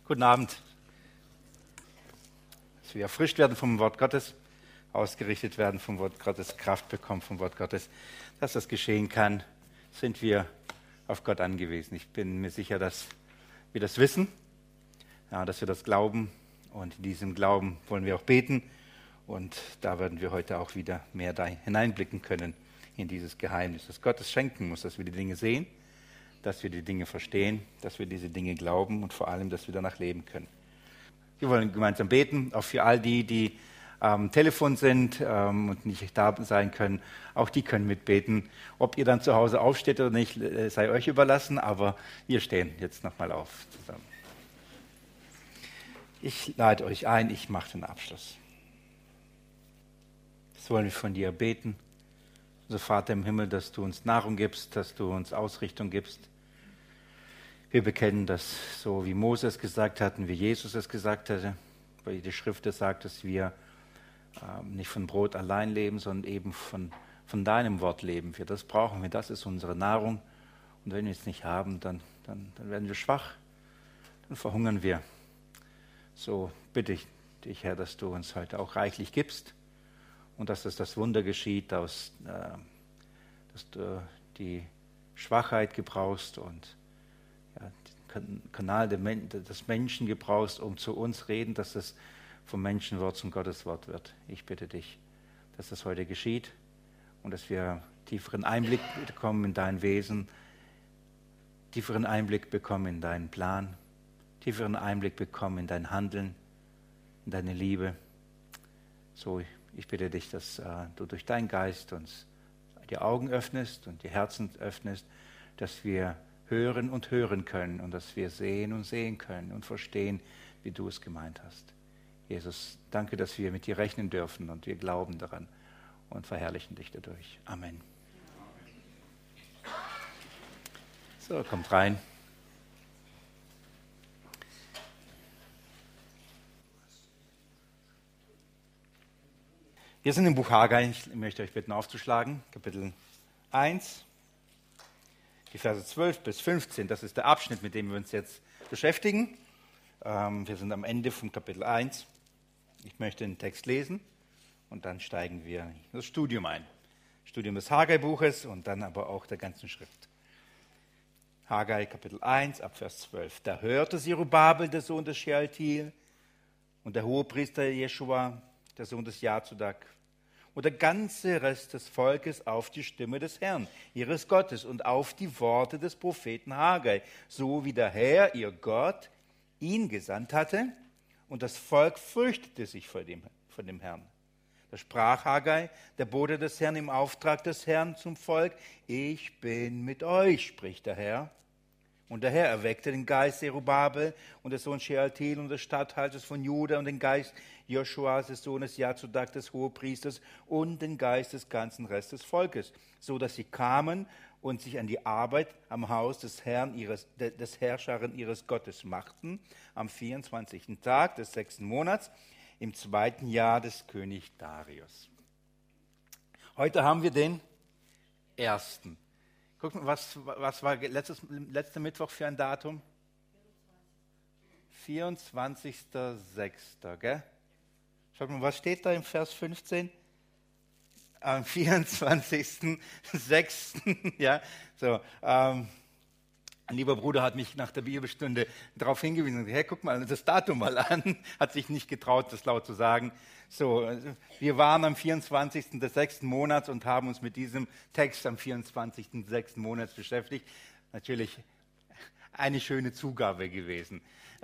Guten Abend. Dass wir erfrischt werden vom Wort Gottes, ausgerichtet werden vom Wort Gottes, Kraft bekommen vom Wort Gottes. Dass das geschehen kann, sind wir auf Gott angewiesen. Ich bin mir sicher, dass wir das wissen, ja, dass wir das glauben. Und in diesem Glauben wollen wir auch beten. Und da werden wir heute auch wieder mehr da hineinblicken können in dieses Geheimnis, das Gott es schenken muss, dass wir die Dinge sehen, dass wir die Dinge verstehen, dass wir diese Dinge glauben und vor allem, dass wir danach leben können. Wir wollen gemeinsam beten, auch für all die am Telefon sind und nicht da sein können. Auch die können mitbeten. Ob ihr dann zu Hause aufsteht oder nicht, sei euch überlassen, aber wir stehen jetzt nochmal auf zusammen. Ich lade euch ein, ich mache den Abschluss. Das wollen wir von dir beten. Unser Vater im Himmel, dass du uns Nahrung gibst, dass du uns Ausrichtung gibst. Wir bekennen das so, wie Moses gesagt hat und wie Jesus es gesagt hatte, weil die Schrift sagt, dass wir nicht von Brot allein leben, sondern eben von deinem Wort leben. Für das brauchen wir, das ist unsere Nahrung. Und wenn wir es nicht haben, dann werden wir schwach, dann verhungern wir. So bitte ich dich, Herr, dass du uns heute auch reichlich gibst und dass das Wunder geschieht, dass du die Schwachheit gebrauchst und den Kanal des Menschen gebrauchst, um zu uns reden, dass es vom Menschenwort zum Gotteswort wird. Ich bitte dich, dass das heute geschieht und dass wir tieferen Einblick bekommen in dein Wesen, tieferen Einblick bekommen in deinen Plan, tieferen Einblick bekommen in dein Handeln, in deine Liebe. So, ich bitte dich, dass du durch deinen Geist uns die Augen öffnest und die Herzen öffnest, dass wir hören und hören können und dass wir sehen und sehen können und verstehen, wie du es gemeint hast. Jesus, danke, dass wir mit dir rechnen dürfen und wir glauben daran und verherrlichen dich dadurch. Amen. So, kommt rein. Wir sind im Buch Haggai. Ich möchte euch bitten aufzuschlagen. Kapitel 1, die Verse 12 bis 15. Das ist der Abschnitt, mit dem wir uns jetzt beschäftigen. Wir sind am Ende vom Kapitel 1. Ich möchte den Text lesen und dann steigen wir in das Studium ein. Studium des Haggai-Buches und dann aber auch der ganzen Schrift. Haggai, Kapitel 1, ab Vers 12. Da hörte Zerubabel, der Sohn des Shealtiel, und der Hohepriester Jeschua, der Sohn des Jazodak, und der ganze Rest des Volkes auf die Stimme des Herrn, ihres Gottes, und auf die Worte des Propheten Haggai, so wie der Herr, ihr Gott, ihn gesandt hatte, und das Volk fürchtete sich vor dem Herrn. Da sprach Haggai, der Bote des Herrn, im Auftrag des Herrn zum Volk: Ich bin mit euch, spricht der Herr. Und der Herr erweckte den Geist Zerubabel und des Sohns Shealtiel und des Statthalters von Juda und den Geist Joschuas, des Sohnes Jazodak, des Hohepriesters, und den Geist des ganzen Restes des Volkes, so dass sie kamen und sich an die Arbeit am Haus des Herrn, des Herrscharen ihres Gottes machten, am 24. Tag des 6. Monats, im 2. Jahr des König Darius. Heute haben wir den 1. Guck mal, was war letzter Mittwoch für ein Datum? 24.06. Gell? Schaut mal, was steht da im Vers 15? Am 24.06. Ja, so. Ein lieber Bruder hat mich nach der Bibelstunde darauf hingewiesen und gesagt: Hey, guck mal das Datum mal an. Hat sich nicht getraut, das laut zu sagen. So, wir waren am 24. des 6. Monats und haben uns mit diesem Text am 24. des 6. Monats beschäftigt. Natürlich eine schöne Zugabe gewesen.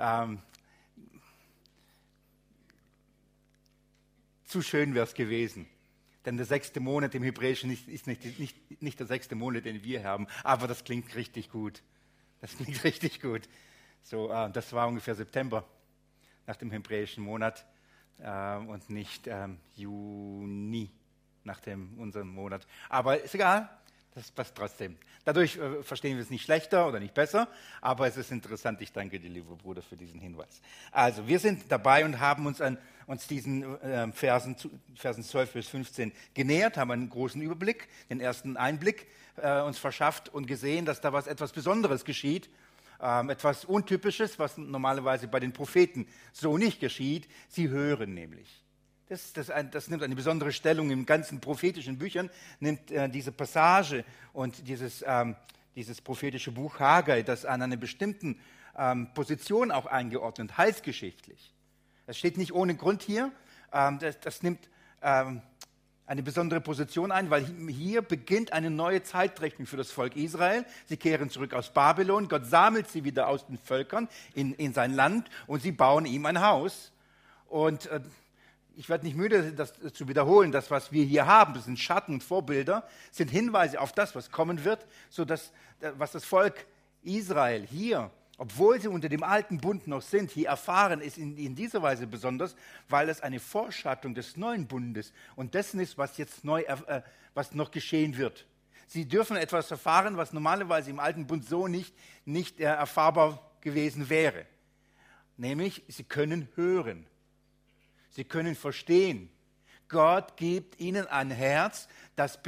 Zu schön wäre es gewesen. Denn der 6. Monat im Hebräischen ist nicht der 6. Monat, den wir haben, aber das klingt richtig gut. Das klingt richtig gut. So, das war ungefähr September nach dem hebräischen Monat und nicht Juni nach unserem Monat. Aber ist egal, das passt trotzdem. Dadurch verstehen wir es nicht schlechter oder nicht besser, aber es ist interessant. Ich danke dir, lieber Bruder, für diesen Hinweis. Also, wir sind dabei und haben uns diesen Versen 12 bis 15 genähert, haben einen großen Überblick, den ersten Einblick uns verschafft und gesehen, dass da etwas Besonderes geschieht. etwas Untypisches, was normalerweise bei den Propheten so nicht geschieht. Sie hören nämlich. Das nimmt eine besondere Stellung in ganzen prophetischen Büchern, nimmt diese Passage und dieses prophetische Buch Haggai, das an einer bestimmten Position auch eingeordnet, heilsgeschichtlich. Das steht nicht ohne Grund hier. Das nimmt eine besondere Position ein, weil hier beginnt eine neue Zeitrechnung für das Volk Israel. Sie kehren zurück aus Babylon. Gott sammelt sie wieder aus den Völkern in sein Land und sie bauen ihm ein Haus. Und ich werde nicht müde, das zu wiederholen. Das, was wir hier haben, das sind Schatten und Vorbilder, sind Hinweise auf das, was kommen wird, sodass was das Volk Israel hier, obwohl sie unter dem alten Bund noch sind, hier erfahren, ist in dieser Weise besonders, weil es eine Vorschattung des neuen Bundes und dessen ist, was jetzt was noch geschehen wird. Sie dürfen etwas erfahren, was normalerweise im alten Bund so nicht erfahrbar gewesen wäre. Nämlich, sie können hören. Sie können verstehen. Gott gibt ihnen ein Herz, das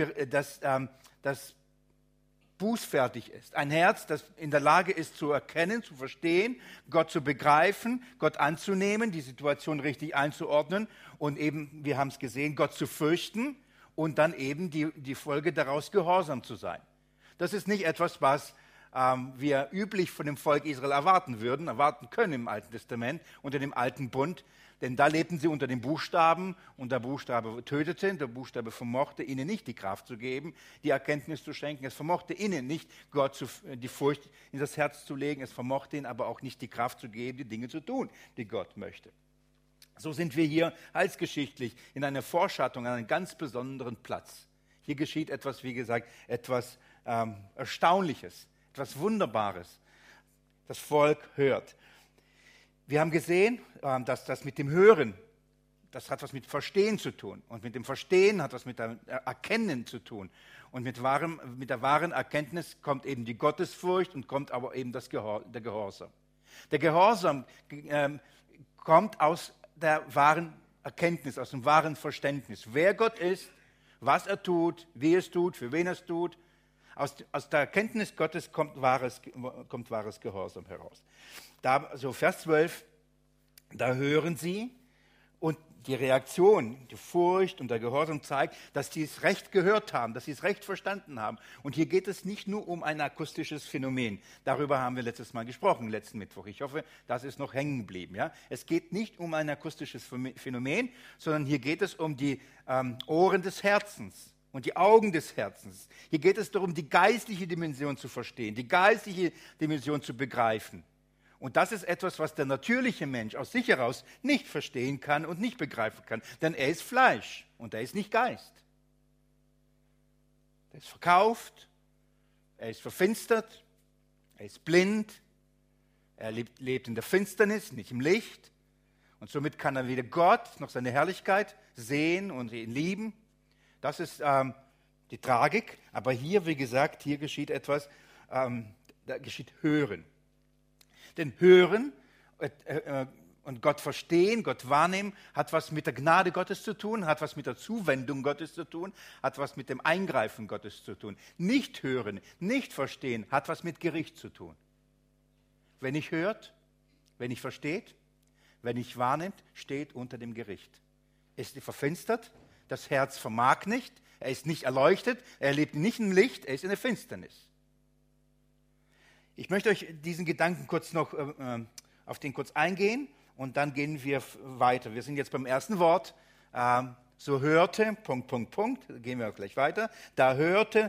bußfertig ist. Ein Herz, das in der Lage ist zu erkennen, zu verstehen, Gott zu begreifen, Gott anzunehmen, die Situation richtig einzuordnen und eben, wir haben es gesehen, Gott zu fürchten und dann eben die Folge daraus gehorsam zu sein. Das ist nicht etwas, was wir üblich von dem Volk Israel erwarten können im Alten Testament, unter dem alten Bund. Denn da lebten sie unter dem Buchstaben und der Buchstabe tötete, der Buchstabe vermochte ihnen nicht die Kraft zu geben, die Erkenntnis zu schenken. Es vermochte ihnen nicht, Gott die Furcht in das Herz zu legen. Es vermochte ihnen aber auch nicht die Kraft zu geben, die Dinge zu tun, die Gott möchte. So sind wir hier heilsgeschichtlich in einer Vorschattung an einem ganz besonderen Platz. Hier geschieht etwas, wie gesagt, etwas Erstaunliches, etwas Wunderbares. Das Volk hört. Wir haben gesehen, dass das mit dem Hören, das hat was mit Verstehen zu tun. Und mit dem Verstehen hat was mit dem Erkennen zu tun. Und mit der wahren Erkenntnis kommt eben die Gottesfurcht und kommt aber eben der Gehorsam. Der Gehorsam kommt aus der wahren Erkenntnis, aus dem wahren Verständnis. Wer Gott ist, was er tut, wie er es tut, für wen er es tut. Aus der Erkenntnis Gottes kommt wahres Gehorsam heraus. Vers 12, da hören sie und die Reaktion, die Furcht und der Gehorsam zeigt, dass sie es recht gehört haben, dass sie es recht verstanden haben. Und hier geht es nicht nur um ein akustisches Phänomen. Darüber haben wir letztes Mal gesprochen, letzten Mittwoch. Ich hoffe, das ist noch hängen geblieben. Ja? Es geht nicht um ein akustisches Phänomen, sondern hier geht es um die Ohren des Herzens. Und die Augen des Herzens. Hier geht es darum, die geistliche Dimension zu verstehen, die geistliche Dimension zu begreifen. Und das ist etwas, was der natürliche Mensch aus sich heraus nicht verstehen kann und nicht begreifen kann. Denn er ist Fleisch und er ist nicht Geist. Er ist verkauft, er ist verfinstert, er ist blind, er lebt in der Finsternis, nicht im Licht. Und somit kann er weder Gott noch seine Herrlichkeit sehen und ihn lieben. Das ist die Tragik, aber hier, wie gesagt, hier geschieht etwas, da geschieht Hören. Denn Hören und Gott verstehen, Gott wahrnehmen, hat was mit der Gnade Gottes zu tun, hat was mit der Zuwendung Gottes zu tun, hat was mit dem Eingreifen Gottes zu tun. Nicht hören, nicht verstehen, hat was mit Gericht zu tun. Wer nicht hört, wer nicht versteht, wer nicht wahrnimmt, steht unter dem Gericht. Ist verfinstert, das Herz vermag nicht, er ist nicht erleuchtet, er lebt nicht im Licht, er ist in der Finsternis. Ich möchte euch diesen Gedanken auf den kurz eingehen und dann gehen wir weiter. Wir sind jetzt beim ersten Wort. So hörte, gehen wir auch gleich weiter. Da hörte,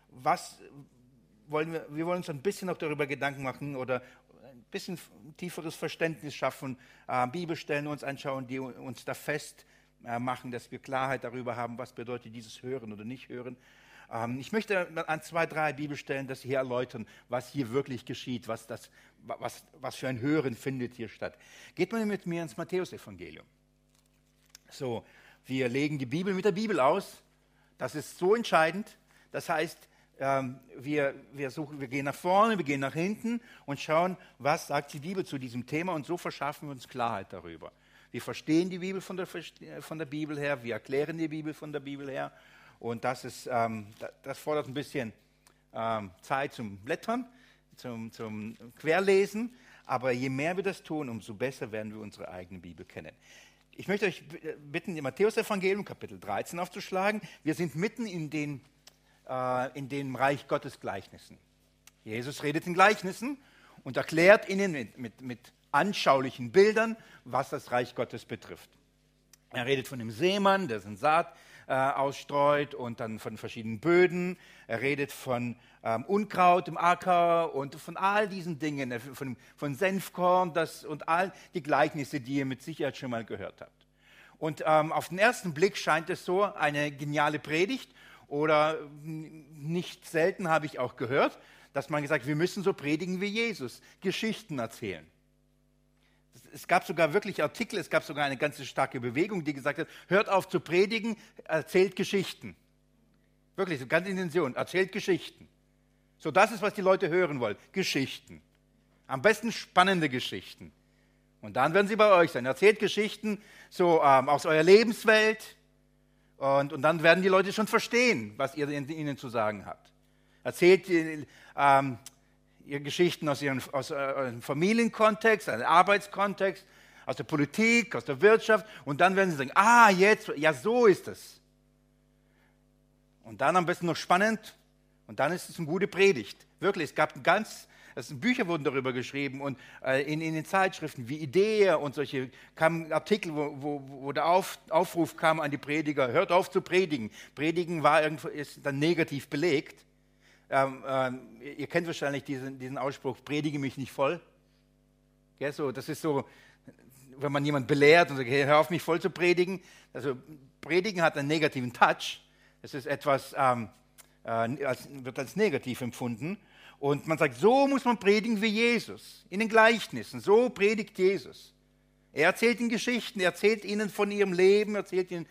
wir wollen uns ein bisschen noch darüber Gedanken machen oder ein bisschen tieferes Verständnis schaffen, Bibelstellen uns anschauen, die uns da fest machen, dass wir Klarheit darüber haben, was bedeutet dieses Hören oder nicht Hören. Ich möchte an 2, 3 Bibelstellen das hier erläutern, was hier wirklich geschieht, was für ein Hören findet hier statt. Geht mal mit mir ins Matthäusevangelium. So, wir legen die Bibel mit der Bibel aus. Das ist so entscheidend. Das heißt, wir gehen nach vorne, wir gehen nach hinten und schauen, was sagt die Bibel zu diesem Thema und so verschaffen wir uns Klarheit darüber. Wir verstehen die Bibel von der Bibel her, wir erklären die Bibel von der Bibel her. Und das fordert ein bisschen Zeit zum Blättern. zum Querlesen, aber je mehr wir das tun, umso besser werden wir unsere eigene Bibel kennen. Ich möchte euch bitten, im Matthäus-Evangelium, Kapitel 13 aufzuschlagen. Wir sind mitten in den Reich Gottes Gleichnissen. Jesus redet in Gleichnissen und erklärt ihnen mit anschaulichen Bildern, was das Reich Gottes betrifft. Er redet von dem Seemann, der sein Saat ausstreut und dann von verschiedenen Böden. Er redet von Unkraut im Acker und von all diesen Dingen, von Senfkorn und all die Gleichnisse, die ihr mit Sicherheit schon mal gehört habt. Und auf den ersten Blick scheint es so eine geniale Predigt oder nicht selten habe ich auch gehört, dass man gesagt hat, wir müssen so predigen wie Jesus, Geschichten erzählen. Es gab sogar wirklich Artikel, es gab sogar eine ganze starke Bewegung, die gesagt hat, hört auf zu predigen, erzählt Geschichten. Wirklich, so ganz Intention, erzählt Geschichten. So, das ist, was die Leute hören wollen, Geschichten. Am besten spannende Geschichten. Und dann werden sie bei euch sein. Erzählt Geschichten so aus eurer Lebenswelt und dann werden die Leute schon verstehen, was ihr ihnen zu sagen habt. Erzählt ihr Geschichten aus eurem Familienkontext, aus dem Arbeitskontext, aus der Politik, aus der Wirtschaft und dann werden sie sagen, jetzt, ja so ist es. Und dann am besten noch spannend und dann ist es eine gute Predigt. Wirklich, es gab Bücher wurden darüber geschrieben und in den Zeitschriften wie Idee und solche kamen Artikel, wo der Aufruf kam an die Prediger, hört auf zu predigen. Predigen ist dann negativ belegt. Ihr kennt wahrscheinlich diesen Ausspruch, predige mich nicht voll. Ja, so, das ist so, wenn man jemanden belehrt und sagt, hey, hör auf mich voll zu predigen. Also predigen hat einen negativen Touch. Es ist etwas, wird als negativ empfunden. Und man sagt, so muss man predigen wie Jesus, in den Gleichnissen. So predigt Jesus. Er erzählt ihnen Geschichten, er erzählt ihnen von ihrem Leben, erzählt ihnen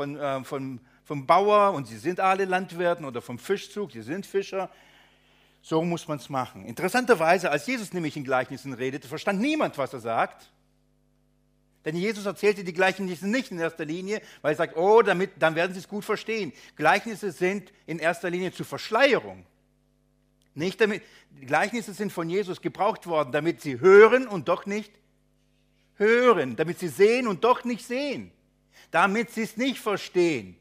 vom Bauer und sie sind alle Landwirten oder vom Fischzug, sie sind Fischer. So muss man es machen. Interessanterweise, als Jesus nämlich in Gleichnissen redete, verstand niemand, was er sagt. Denn Jesus erzählte die Gleichnisse nicht in erster Linie, weil er sagt, dann werden sie es gut verstehen. Gleichnisse sind in erster Linie zur Verschleierung. Nicht damit, die Gleichnisse sind von Jesus gebraucht worden, damit sie hören und doch nicht hören, damit sie sehen und doch nicht sehen, damit sie es nicht verstehen.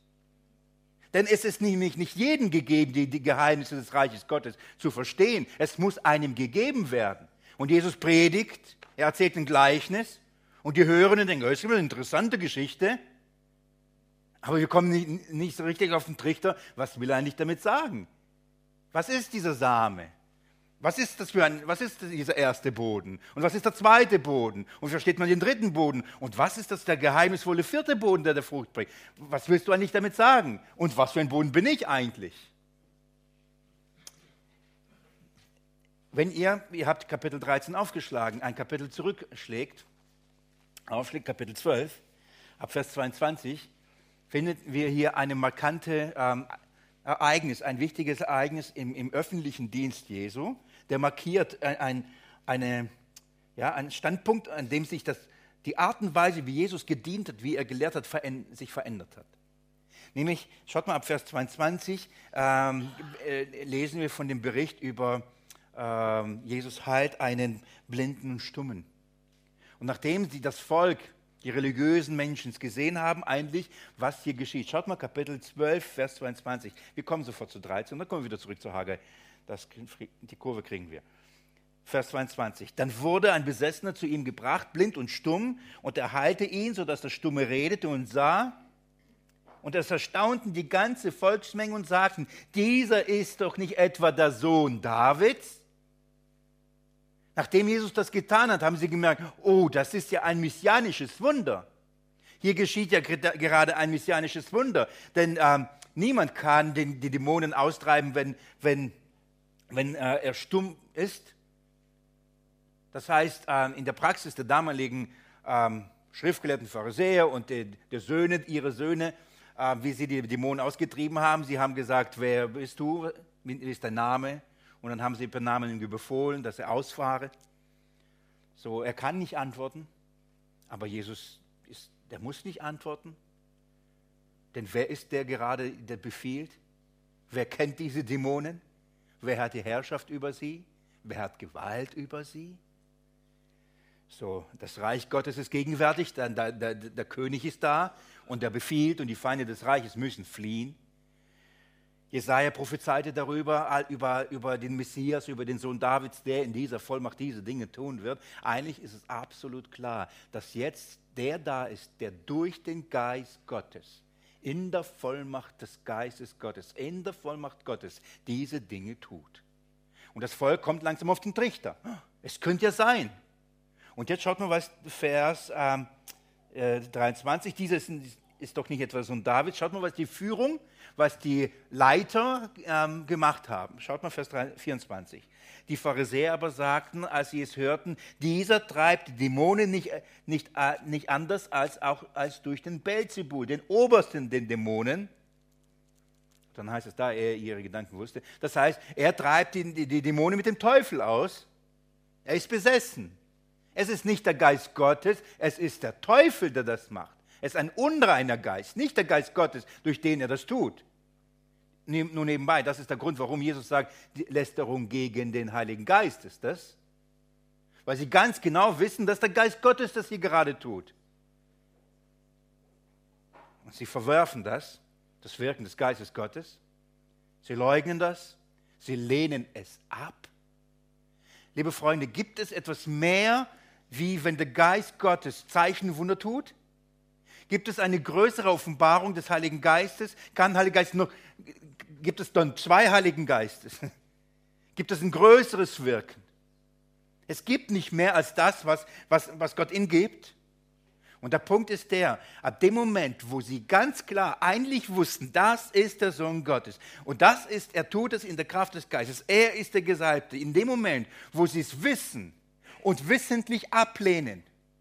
Denn es ist nämlich nicht jedem gegeben, die Geheimnisse des Reiches Gottes zu verstehen. Es muss einem gegeben werden. Und Jesus predigt, er erzählt ein Gleichnis und die hören und denken, das ist eine interessante Geschichte. Aber wir kommen nicht so richtig auf den Trichter, was will er eigentlich damit sagen? Was ist dieser Same? Was ist dieser erste Boden? Und was ist der zweite Boden? Und versteht man den dritten Boden? Und was ist der geheimnisvolle vierte Boden, der Frucht bringt? Was willst du eigentlich damit sagen? Und was für ein Boden bin ich eigentlich? Wenn ihr habt Kapitel 13 aufgeschlagen, ein Kapitel zurückschlägt, Kapitel 12, ab Vers 22, findet wir hier eine markante Ereignis, ein wichtiges Ereignis im öffentlichen Dienst Jesu, der markiert einen Standpunkt, an dem sich die Art und Weise, wie Jesus gedient hat, wie er gelehrt hat, sich verändert hat. Nämlich, schaut mal ab Vers 22, lesen wir von dem Bericht über Jesus heilt einen blinden und Stummen. Und nachdem das Volk, die religiösen Menschen es gesehen haben, eigentlich, was hier geschieht. Schaut mal, Kapitel 12, Vers 22. Wir kommen sofort zu 13 und dann kommen wir wieder zurück zu Haggai. Die Kurve kriegen wir. Vers 22. Dann wurde ein Besessener zu ihm gebracht, blind und stumm, und er heilte ihn, sodass der Stumme redete und sah. Und es erstaunten die ganze Volksmenge und sagten, dieser ist doch nicht etwa der Sohn Davids? Nachdem Jesus das getan hat, haben sie gemerkt, oh, das ist ja ein messianisches Wunder. Hier geschieht ja gerade ein messianisches Wunder, denn niemand kann die Dämonen austreiben, wenn er stumm ist. Das heißt, in der Praxis der damaligen schriftgelehrten Pharisäer und ihre Söhne, wie sie die Dämonen ausgetrieben haben, sie haben gesagt, wer bist du, wie ist dein Name? Und dann haben sie per Namen ihm befohlen, dass er ausfahre. So, er kann nicht antworten, aber Jesus der muss nicht antworten. Denn wer ist der gerade, der befiehlt? Wer kennt diese Dämonen? Wer hat die Herrschaft über sie? wer hat Gewalt über sie? So, das Reich Gottes ist gegenwärtig, der König ist da und der befiehlt und die Feinde des Reiches müssen fliehen. Jesaja prophezeite darüber, über den Messias, über den Sohn Davids, der in dieser Vollmacht diese Dinge tun wird. Eigentlich ist es absolut klar, dass jetzt der da ist, der durch den Geist Gottes, in der Vollmacht des Geistes Gottes, in der Vollmacht Gottes, diese Dinge tut. Und das Volk kommt langsam auf den Trichter. Es könnte ja sein. Und jetzt schaut mal, was Vers 23, dieses ist doch nicht etwa so ein David. Schaut mal, was die Führung, was die Leiter gemacht haben. Schaut mal Vers 24. Die Pharisäer aber sagten, als sie es hörten, dieser treibt die Dämonen nicht anders als durch den Belzebul, den Obersten den Dämonen. Dann heißt es da, er ihre Gedanken wusste. Das heißt, er treibt die Dämonen mit dem Teufel aus. Er ist besessen. Es ist nicht der Geist Gottes, es ist der Teufel, der das macht. Es ist ein unreiner Geist, nicht der Geist Gottes, durch den er das tut. Nur nebenbei, das ist der Grund, warum Jesus sagt, die Lästerung gegen den Heiligen Geist ist das. Weil sie ganz genau wissen, dass der Geist Gottes das hier gerade tut. Und sie verwerfen das Wirken des Geistes Gottes. Sie leugnen das, sie lehnen es ab. Liebe Freunde, gibt es etwas mehr, wie wenn der Geist Gottes Zeichen und Wunder tut? Gibt es eine größere Offenbarung des Heiligen Geistes? Gibt es dann zwei Heiligen Geistes? Gibt es ein größeres Wirken? Es gibt nicht mehr als das, was Gott ihnen gibt. Und der Punkt ist der, ab dem Moment, wo sie ganz klar eigentlich wussten, das ist der Sohn Gottes und er tut es in der Kraft des Geistes, er ist der Gesalbte, in dem Moment, wo sie es wissen und wissentlich ablehnen,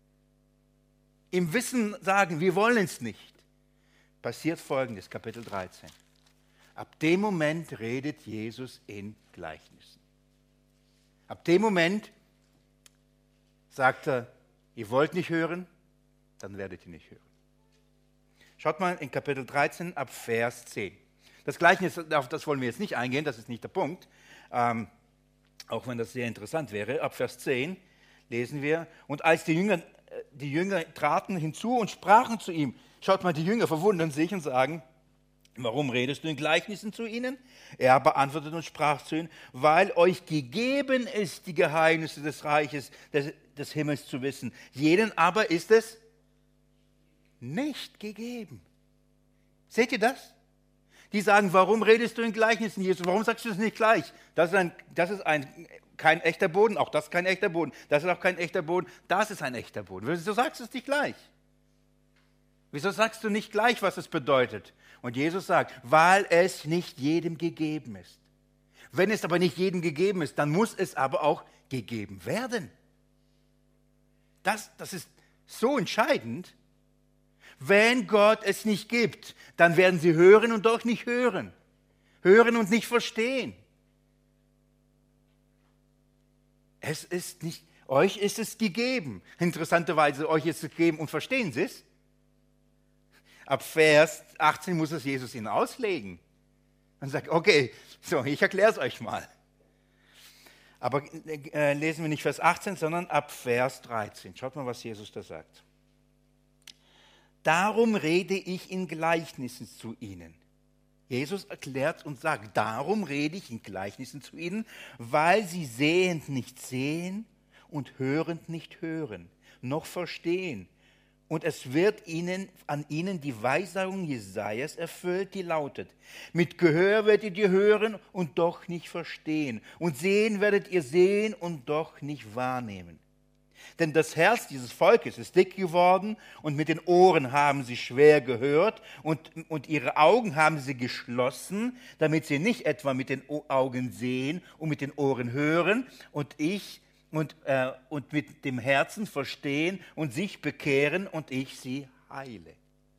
im Wissen sagen, wir wollen es nicht, passiert Folgendes, Kapitel 13. Ab dem Moment redet Jesus in Gleichnissen. Ab dem Moment sagt er, ihr wollt nicht hören, dann werdet ihr nicht hören. Schaut mal in Kapitel 13 ab Vers 10. Das Gleichnis, auf das wollen wir jetzt nicht eingehen, das ist nicht der Punkt, auch wenn das sehr interessant wäre. Ab Vers 10 lesen wir, und als die Jünger traten hinzu und sprachen zu ihm, schaut mal, die Jünger verwundern sich und sagen, warum redest du in Gleichnissen zu ihnen? Er aber antwortete und sprach zu ihnen, weil euch gegeben ist, die Geheimnisse des Reiches des Himmels zu wissen. Jenen aber ist es nicht gegeben. Seht ihr das? Die sagen, warum redest du in Gleichnissen, Jesus? Warum sagst du es nicht gleich? Das ist kein echter Boden, auch das ist kein echter Boden. Das ist auch kein echter Boden, das ist ein echter Boden. Wieso sagst du es nicht gleich? Wieso sagst du nicht gleich, was es bedeutet? Und Jesus sagt, weil es nicht jedem gegeben ist. Wenn es aber nicht jedem gegeben ist, dann muss es aber auch gegeben werden. Das ist so entscheidend. Wenn Gott es nicht gibt, dann werden sie hören und doch nicht hören. Hören und nicht verstehen. Euch ist es gegeben. Interessanterweise, euch ist es gegeben und verstehen sie es? Ab Vers 18 muss es Jesus ihnen auslegen. Und sagt, okay, so, ich erkläre es euch mal. Aber lesen wir nicht Vers 18, sondern ab Vers 13. Schaut mal, was Jesus da sagt. Darum rede ich in Gleichnissen zu ihnen. Jesus erklärt und sagt, darum rede ich in Gleichnissen zu ihnen, weil sie sehend nicht sehen und hörend nicht hören, noch verstehen. Und es wird an ihnen die Weissagung Jesajas erfüllt, die lautet, mit Gehör werdet ihr hören und doch nicht verstehen. Und sehen werdet ihr sehen und doch nicht wahrnehmen. Denn das Herz dieses Volkes ist dick geworden und mit den Ohren haben sie schwer gehört und ihre Augen haben sie geschlossen, damit sie nicht etwa mit den Augen sehen und mit den Ohren hören und mit dem Herzen verstehen und sich bekehren und ich sie heile.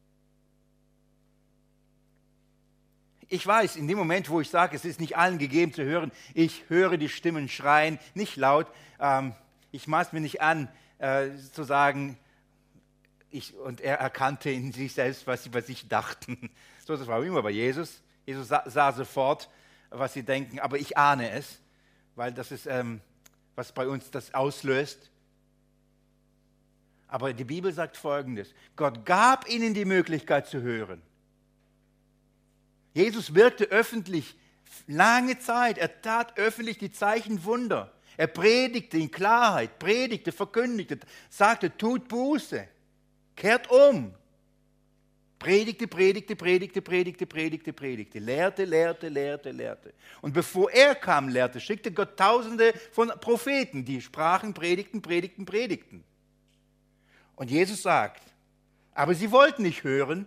Ich weiß, in dem Moment, wo ich sage, es ist nicht allen gegeben zu hören, ich höre die Stimmen schreien, nicht laut, ich maß mir nicht an, zu sagen, und er erkannte in sich selbst, was sie bei sich dachten. So, das war immer bei Jesus. Jesus sah sofort, was sie denken, aber ich ahne es, weil das ist was bei uns das auslöst. Aber die Bibel sagt Folgendes: Gott gab ihnen die Möglichkeit zu hören. Jesus wirkte öffentlich lange Zeit. Er tat öffentlich die Zeichen Wunder. Er predigte in Klarheit, predigte, verkündigte, sagte, tut Buße, kehrt um. Predigte, lehrte. Und bevor er kam, lehrte, schickte Gott Tausende von Propheten, die sprachen, predigten. Und Jesus sagt, aber sie wollten nicht hören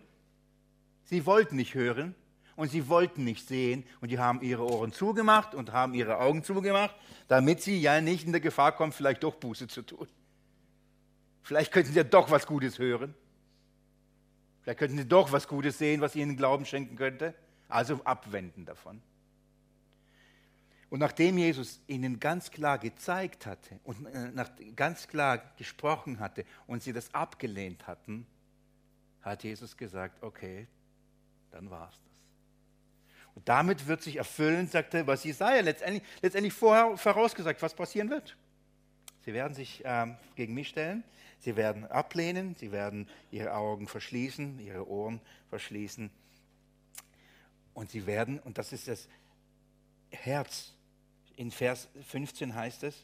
und sie wollten nicht sehen und die haben ihre Ohren zugemacht und haben ihre Augen zugemacht, damit sie ja nicht in der Gefahr kommen, vielleicht doch Buße zu tun. Vielleicht könnten sie ja doch was Gutes hören. Vielleicht könnten sie doch was Gutes sehen, was ihnen Glauben schenken könnte. Also abwenden davon. Und nachdem Jesus ihnen ganz klar gezeigt hatte und ganz klar gesprochen hatte und sie das abgelehnt hatten, hat Jesus gesagt, okay, dann war es das. Und damit wird sich erfüllen, sagte, was Jesaja letztendlich vorher vorausgesagt, was passieren wird. Sie werden sich gegen mich stellen, sie werden ablehnen, sie werden ihre Augen verschließen, ihre Ohren verschließen. Und sie werden, und das ist das Herz, in Vers 15 heißt es,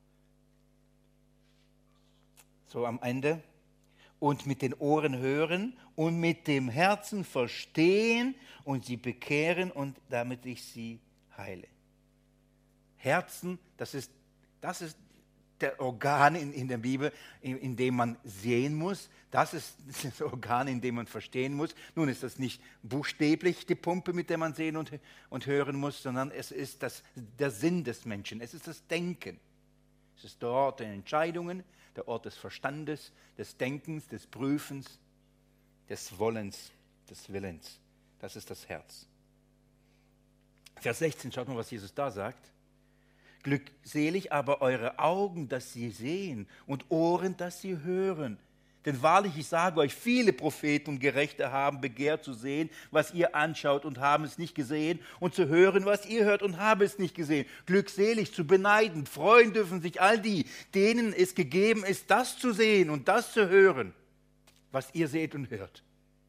so am Ende, und mit den Ohren hören und mit dem Herzen verstehen und sie bekehren und damit ich sie heile. Herzen, das ist der Organ in der Bibel, in dem man sehen muss. Das ist das Organ, in dem man verstehen muss. Nun ist das nicht buchstäblich die Pumpe, mit der man sehen und hören muss, sondern es ist der Sinn des Menschen. Es ist das Denken. Es ist der Ort der Entscheidungen, der Ort des Verstandes, des Denkens, des Prüfens, des Wollens, des Willens. Das ist das Herz. Vers 16, schaut mal, was Jesus da sagt. Glückselig aber eure Augen, dass sie sehen, und Ohren, dass sie hören. Denn wahrlich, ich sage euch, viele Propheten und Gerechte haben begehrt zu sehen, was ihr anschaut und haben es nicht gesehen, und zu hören, was ihr hört und haben es nicht gesehen. Glückselig, zu beneiden, freuen dürfen sich all die, denen es gegeben ist, das zu sehen und das zu hören, was ihr seht und hört.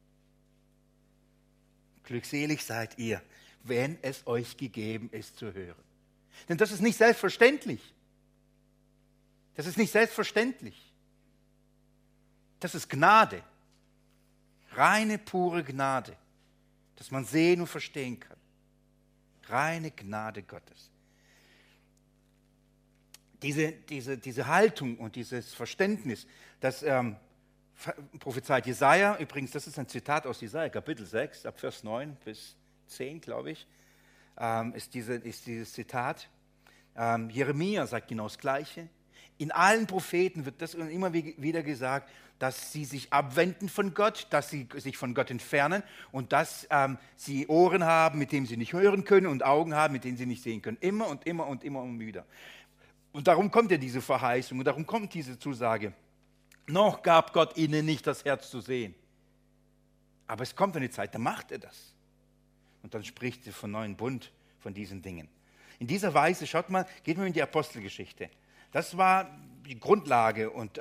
Glückselig seid ihr, wenn es euch gegeben ist zu hören. Denn das ist nicht selbstverständlich. Das ist nicht selbstverständlich. Das ist Gnade. Reine, pure Gnade. Dass man sehen und verstehen kann. Reine Gnade Gottes. Diese Haltung und dieses Verständnis, das prophezeit Jesaja, übrigens, das ist ein Zitat aus Jesaja, Kapitel 6, ab Vers 9 bis 10, glaube ich, ist dieses Zitat. Jeremia sagt genau das Gleiche. In allen Propheten wird das immer wieder gesagt, dass sie sich abwenden von Gott, dass sie sich von Gott entfernen und dass sie Ohren haben, mit denen sie nicht hören können und Augen haben, mit denen sie nicht sehen können. Immer und wieder. Und darum kommt ja diese Verheißung und darum kommt diese Zusage. Noch gab Gott ihnen nicht das Herz zu sehen. Aber es kommt eine Zeit, da macht er das. Und dann spricht er von neuen Bund, von diesen Dingen. In dieser Weise, schaut mal, geht mal in die Apostelgeschichte. Das war die Grundlage und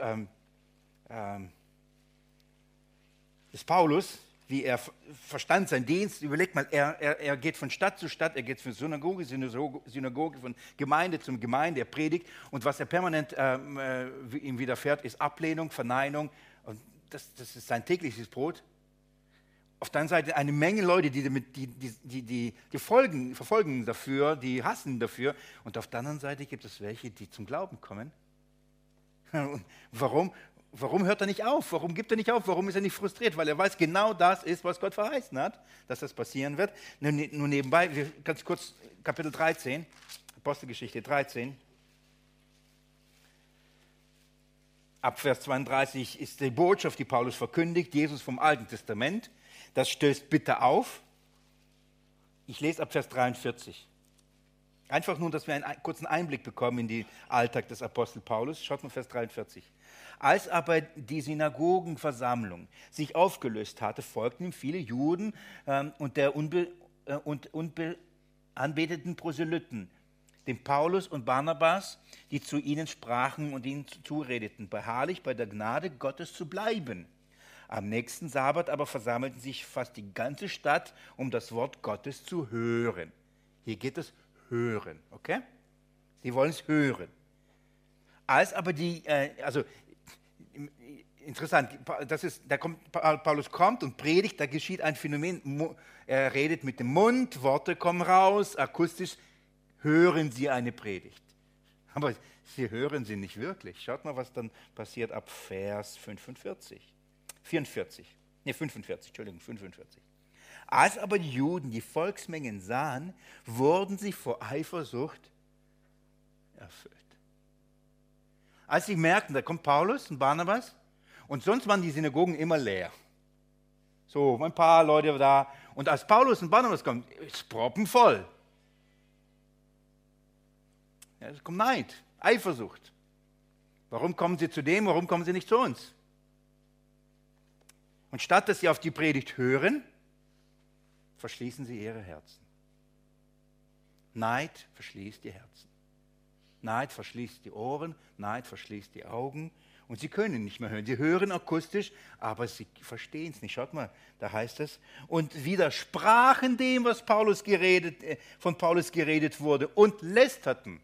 des Paulus, wie er verstand seinen Dienst. Überlegt mal, er geht von Stadt zu Stadt, er geht von Synagoge, von Gemeinde zu Gemeinde, er predigt. Und was er permanent ihm widerfährt, ist Ablehnung, Verneinung. Und das ist sein tägliches Brot. Auf der anderen Seite eine Menge Leute, die verfolgen dafür, die hassen dafür. Und auf der anderen Seite gibt es welche, die zum Glauben kommen. Und warum hört er nicht auf? Warum gibt er nicht auf? Warum ist er nicht frustriert? Weil er weiß, genau das ist, was Gott verheißen hat, dass das passieren wird. Nur nebenbei, ganz kurz, Kapitel 13, Apostelgeschichte 13. Ab Vers 32 ist die Botschaft, die Paulus verkündigt, Jesus vom Alten Testament. Das stößt bitter auf. Ich lese ab Vers 43. Einfach nur, dass wir einen kurzen Einblick bekommen in den Alltag des Apostel Paulus. Schaut mal Vers 43. Als aber die Synagogenversammlung sich aufgelöst hatte, folgten ihm viele Juden und anbeteten Proselyten, dem Paulus und Barnabas, die zu ihnen sprachen und ihnen zuredeten, beharrlich bei der Gnade Gottes zu bleiben. Am nächsten Sabbat aber versammelten sich fast die ganze Stadt, um das Wort Gottes zu hören. Hier geht es hören, okay? Sie wollen es hören. Als aber interessant, Paulus kommt und predigt, da geschieht ein Phänomen. Er redet mit dem Mund, Worte kommen raus, akustisch hören sie eine Predigt. Aber sie hören sie nicht wirklich. Schaut mal, was dann passiert ab Vers 45. Als aber die Juden die Volksmengen sahen, wurden sie vor Eifersucht erfüllt. Als sie merkten, da kommt Paulus und Barnabas, und sonst waren die Synagogen immer leer. So, ein paar Leute da. Und als Paulus und Barnabas kommen, ist es proppenvoll. Ja, es kommt Neid, Eifersucht. Warum kommen sie zu dem, warum kommen sie nicht zu uns? Und statt dass sie auf die Predigt hören, verschließen sie ihre Herzen. Neid verschließt die Herzen. Neid verschließt die Ohren, Neid verschließt die Augen und sie können nicht mehr hören. Sie hören akustisch, aber sie verstehen es nicht. Schaut mal, da heißt es, und widersprachen dem, was von Paulus geredet wurde und lästerten.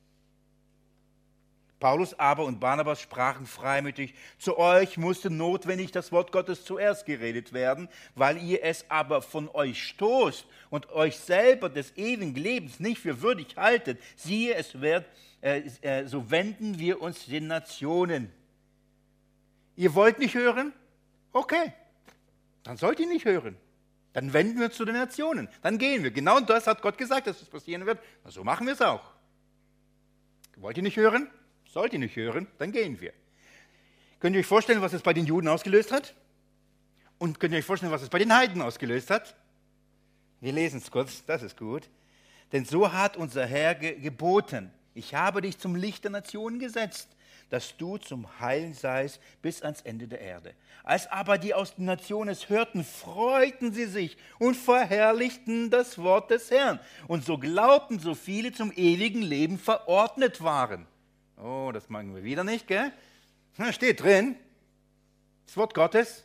Paulus aber und Barnabas sprachen freimütig, zu euch musste notwendig das Wort Gottes zuerst geredet werden, weil ihr es aber von euch stoßt und euch selber des ewigen Lebens nicht für würdig haltet. Siehe, so wenden wir uns den Nationen. Ihr wollt nicht hören? Okay, dann sollt ihr nicht hören. Dann wenden wir uns zu den Nationen. Dann gehen wir. Genau das hat Gott gesagt, dass das passieren wird. So machen wir es auch. Wollt ihr nicht hören? Sollt ihr nicht hören, dann gehen wir. Könnt ihr euch vorstellen, was es bei den Juden ausgelöst hat? Und könnt ihr euch vorstellen, was es bei den Heiden ausgelöst hat? Wir lesen es kurz, das ist gut. Denn so hat unser Herr geboten, ich habe dich zum Licht der Nationen gesetzt, dass du zum Heil seist bis ans Ende der Erde. Als aber die aus den Nationen es hörten, freuten sie sich und verherrlichten das Wort des Herrn. Und so glaubten so viele zum ewigen Leben verordnet waren. Oh, das machen wir wieder nicht, gell? Da steht drin, das Wort Gottes.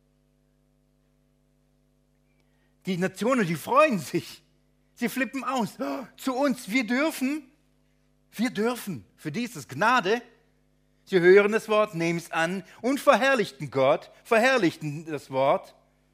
Die Nationen, die freuen sich. Sie flippen aus. Oh, zu uns, wir dürfen. Für die ist es Gnade. Sie hören das Wort, nehmen es an und verherrlichten Gott, verherrlichten das Wort.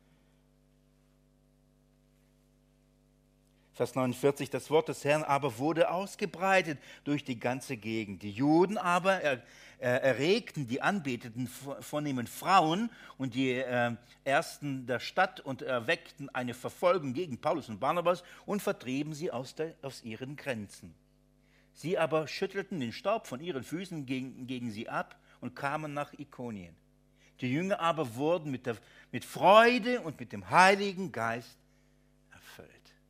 Vers 49, das Wort des Herrn aber wurde ausgebreitet durch die ganze Gegend. Die Juden aber erregten die anbetenden vornehmen Frauen und die Ersten der Stadt und erweckten eine Verfolgung gegen Paulus und Barnabas und vertrieben sie aus ihren Grenzen. Sie aber schüttelten den Staub von ihren Füßen gegen sie ab und kamen nach Ikonien. Die Jünger aber wurden mit Freude und mit dem Heiligen Geist erfüllt.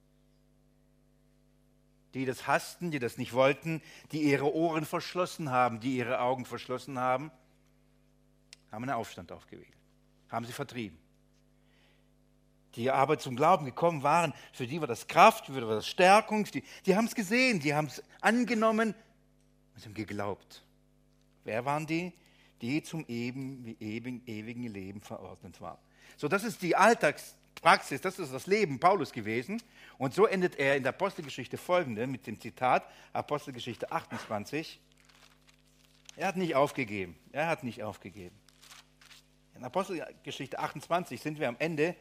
Die das hassten, die das nicht wollten, die ihre Ohren verschlossen haben, die ihre Augen verschlossen haben, haben einen Aufstand aufgewählt, haben sie vertrieben. Die aber zum Glauben gekommen waren, für die war das Kraft, für die war das Stärkung, die haben es gesehen, die haben es angenommen und sie haben geglaubt. Wer waren die? Die zum ewigen Leben verordnet waren. So, das ist die Alltagspraxis, das ist das Leben Paulus gewesen. Und so endet er in der Apostelgeschichte folgende mit dem Zitat, Apostelgeschichte 28. Er hat nicht aufgegeben. In Apostelgeschichte 28 sind wir am Ende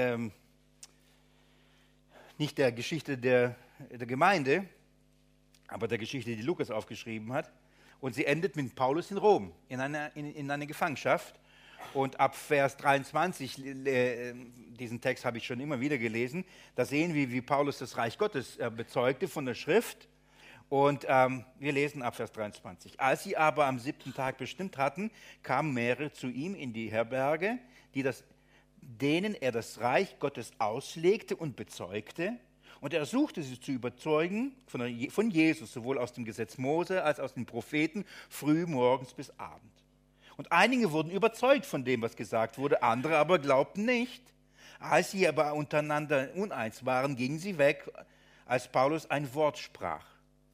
nicht der Geschichte der Gemeinde, aber der Geschichte, die Lukas aufgeschrieben hat. Und sie endet mit Paulus in Rom, in einer Gefangenschaft. Und ab Vers 23, diesen Text habe ich schon immer wieder gelesen, da sehen wir, wie Paulus das Reich Gottes bezeugte von der Schrift. Und wir lesen ab Vers 23. Als sie aber am 7. Tag bestimmt hatten, kamen mehrere zu ihm in die Herberge, denen er das Reich Gottes auslegte und bezeugte. Und er suchte sie zu überzeugen von Jesus, sowohl aus dem Gesetz Mose als aus den Propheten, früh morgens bis Abend. Und einige wurden überzeugt von dem, was gesagt wurde, andere aber glaubten nicht. Als sie aber untereinander uneins waren, gingen sie weg, als Paulus ein Wort sprach.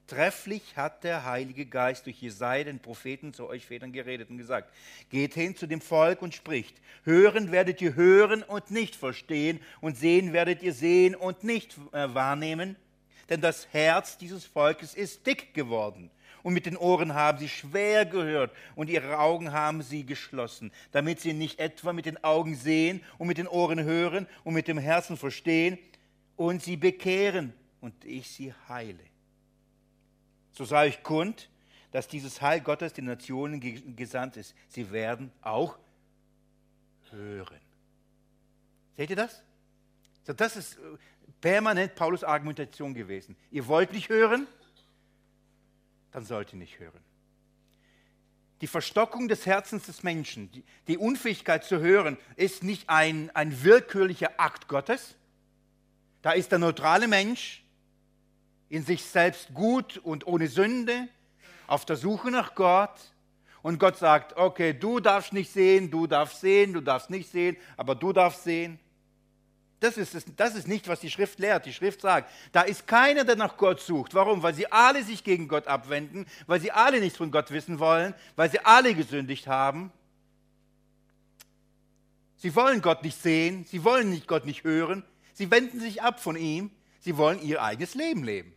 Trefflich hat der Heilige Geist durch Jesaja, den Propheten, zu euch Vätern geredet und gesagt: Geht hin zu dem Volk und spricht. Hören werdet ihr hören und nicht verstehen, und sehen werdet ihr sehen und nicht wahrnehmen. Denn das Herz dieses Volkes ist dick geworden. Und mit den Ohren haben sie schwer gehört und ihre Augen haben sie geschlossen, damit sie nicht etwa mit den Augen sehen und mit den Ohren hören und mit dem Herzen verstehen und sie bekehren und ich sie heile. So sei euch kund, dass dieses Heil Gottes den Nationen gesandt ist. Sie werden auch hören. Seht ihr das? So, das ist permanent Paulus' Argumentation gewesen. Ihr wollt nicht hören, dann sollt ihr nicht hören. Die Verstockung des Herzens des Menschen, die Unfähigkeit zu hören, ist nicht ein willkürlicher Akt Gottes. Da ist der neutrale Mensch in sich selbst gut und ohne Sünde, auf der Suche nach Gott. Und Gott sagt, okay, du darfst nicht sehen, du darfst sehen, du darfst nicht sehen, aber du darfst sehen. Das ist nicht, was die Schrift lehrt. Die Schrift sagt, da ist keiner, der nach Gott sucht. Warum? Weil sie alle sich gegen Gott abwenden, weil sie alle nichts von Gott wissen wollen, weil sie alle gesündigt haben. Sie wollen Gott nicht sehen, sie wollen Gott nicht hören, sie wenden sich ab von ihm, sie wollen ihr eigenes Leben leben.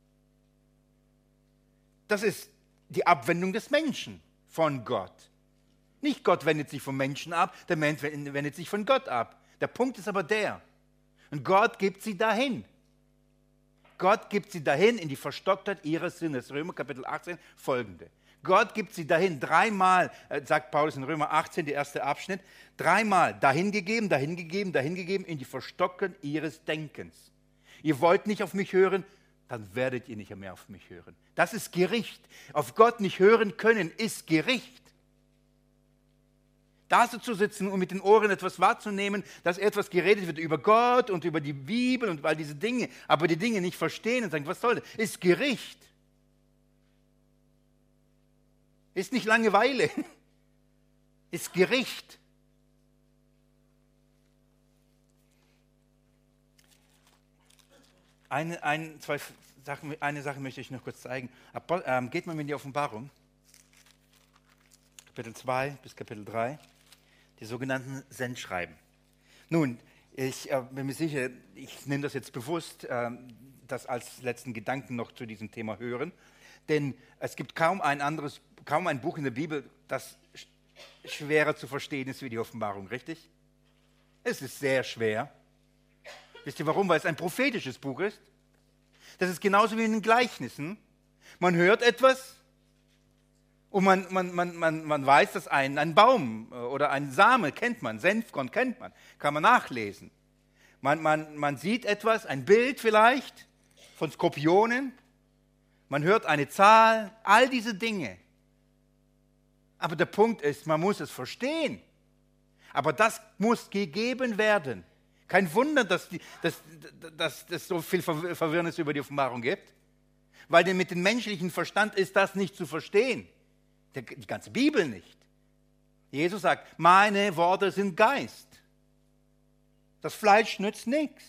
Das ist die Abwendung des Menschen von Gott. Nicht Gott wendet sich vom Menschen ab, der Mensch wendet sich von Gott ab. Der Punkt ist aber der, und Gott gibt sie dahin. Gott gibt sie dahin in die Verstocktheit ihres Sinnes. Römer Kapitel 18, folgende. Gott gibt sie dahin, dreimal, sagt Paulus in Römer 18, der erste Abschnitt, dreimal dahingegeben, dahingegeben, dahingegeben in die Verstockung ihres Denkens. Ihr wollt nicht auf mich hören, dann werdet ihr nicht mehr auf mich hören. Das ist Gericht. Auf Gott nicht hören können, ist Gericht. Da so zu sitzen und mit den Ohren etwas wahrzunehmen, dass etwas geredet wird über Gott und über die Bibel und all diese Dinge, aber die Dinge nicht verstehen und sagen, was soll das? Ist Gericht. Ist nicht Langeweile. Ist Gericht. Eine Sache möchte ich noch kurz zeigen. Geht mal in die Offenbarung, Kapitel 2 bis Kapitel 3, die sogenannten Sendschreiben. Nun, ich bin mir sicher, ich nehme das jetzt bewusst, das als letzten Gedanken noch zu diesem Thema hören, denn es gibt kaum ein Buch in der Bibel, das schwerer zu verstehen ist wie die Offenbarung, richtig? Es ist sehr schwer. Wisst ihr warum? Weil es ein prophetisches Buch ist. Das ist genauso wie in den Gleichnissen. Man hört etwas und man weiß, dass ein Baum oder ein Same kennt man, Senfkorn kennt man, kann man nachlesen. Man sieht etwas, ein Bild vielleicht von Skorpionen, man hört eine Zahl, all diese Dinge. Aber der Punkt ist, man muss es verstehen. Aber das muss gegeben werden. Kein Wunder, dass es so viel Verwirrnis über die Offenbarung gibt. Weil denn mit dem menschlichen Verstand ist das nicht zu verstehen. Die ganze Bibel nicht. Jesus sagt, meine Worte sind Geist. Das Fleisch nützt nichts.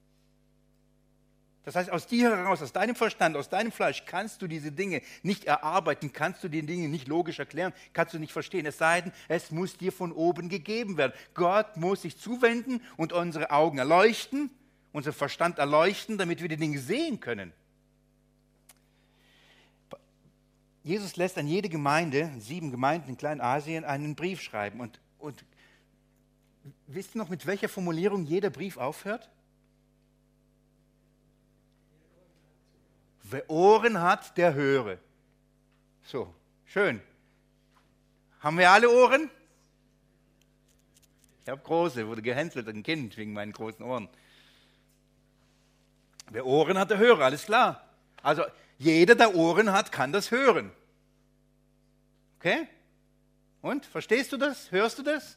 Das heißt, aus dir heraus, aus deinem Verstand, aus deinem Fleisch kannst du diese Dinge nicht erarbeiten, kannst du die Dinge nicht logisch erklären, kannst du nicht verstehen. Es sei denn, es muss dir von oben gegeben werden. Gott muss sich zuwenden und unsere Augen erleuchten, unseren Verstand erleuchten, damit wir die Dinge sehen können. Jesus lässt an jede Gemeinde, 7 Gemeinden in Kleinasien, einen Brief schreiben. Und wisst ihr noch, mit welcher Formulierung jeder Brief aufhört? Wer Ohren hat, der höre. So, schön. Haben wir alle Ohren? Ich habe große, wurde gehänselt, ein Kind wegen meinen großen Ohren. Wer Ohren hat, der höre, alles klar. Also jeder, der Ohren hat, kann das hören. Okay? Und, verstehst du das? Hörst du das?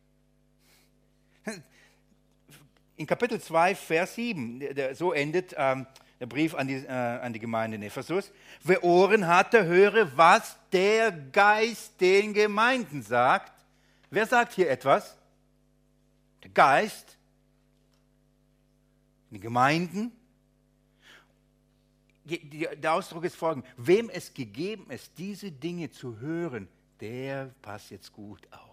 In Kapitel 2, Vers 7, so endet der Brief an die Gemeinde in Ephesus. Wer Ohren hat, der höre, was der Geist den Gemeinden sagt. Wer sagt hier etwas? Der Geist. Die Gemeinden. der Ausdruck ist folgend: Wem es gegeben ist, diese Dinge zu hören, der passt jetzt gut auf.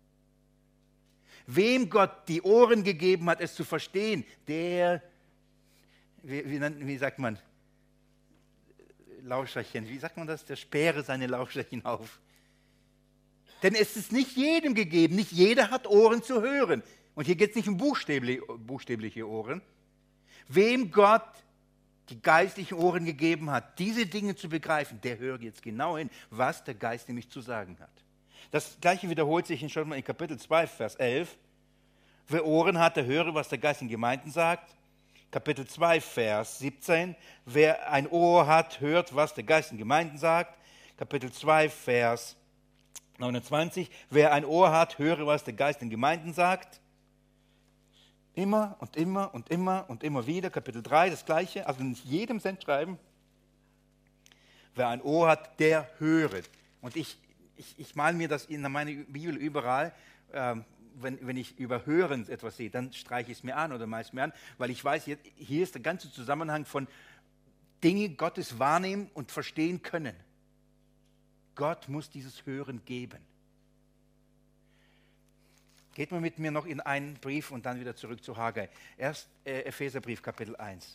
Wem Gott die Ohren gegeben hat, es zu verstehen, der, wie sagt man, Lauscherchen, wie sagt man das? Der sperre seine Lauscherchen auf. Denn es ist nicht jedem gegeben, nicht jeder hat Ohren zu hören. Und hier geht es nicht um buchstäbliche Ohren. Wem Gott die geistlichen Ohren gegeben hat, diese Dinge zu begreifen, der hört jetzt genau hin, was der Geist nämlich zu sagen hat. Das Gleiche wiederholt sich schon mal in Kapitel 2, Vers 11. Wer Ohren hat, der höre, was der Geist in Gemeinden sagt. Kapitel 2, Vers 17. Wer ein Ohr hat, hört, was der Geist in Gemeinden sagt. Kapitel 2, Vers 29. Wer ein Ohr hat, höre, was der Geist in Gemeinden sagt. Immer und immer und immer und immer wieder. Kapitel 3, das Gleiche. Also nicht jedem Sendschreiben. Wer ein Ohr hat, der höre. Und ich male mir das in meiner Bibel überall. Wenn ich über Hören etwas sehe, dann streiche ich es mir an oder mache es mir an, weil ich weiß, hier ist der ganze Zusammenhang von Dinge Gottes wahrnehmen und verstehen können. Gott muss dieses Hören geben. Geht mal mit mir noch in einen Brief und dann wieder zurück zu Haggai. Erst Epheserbrief, Kapitel 1.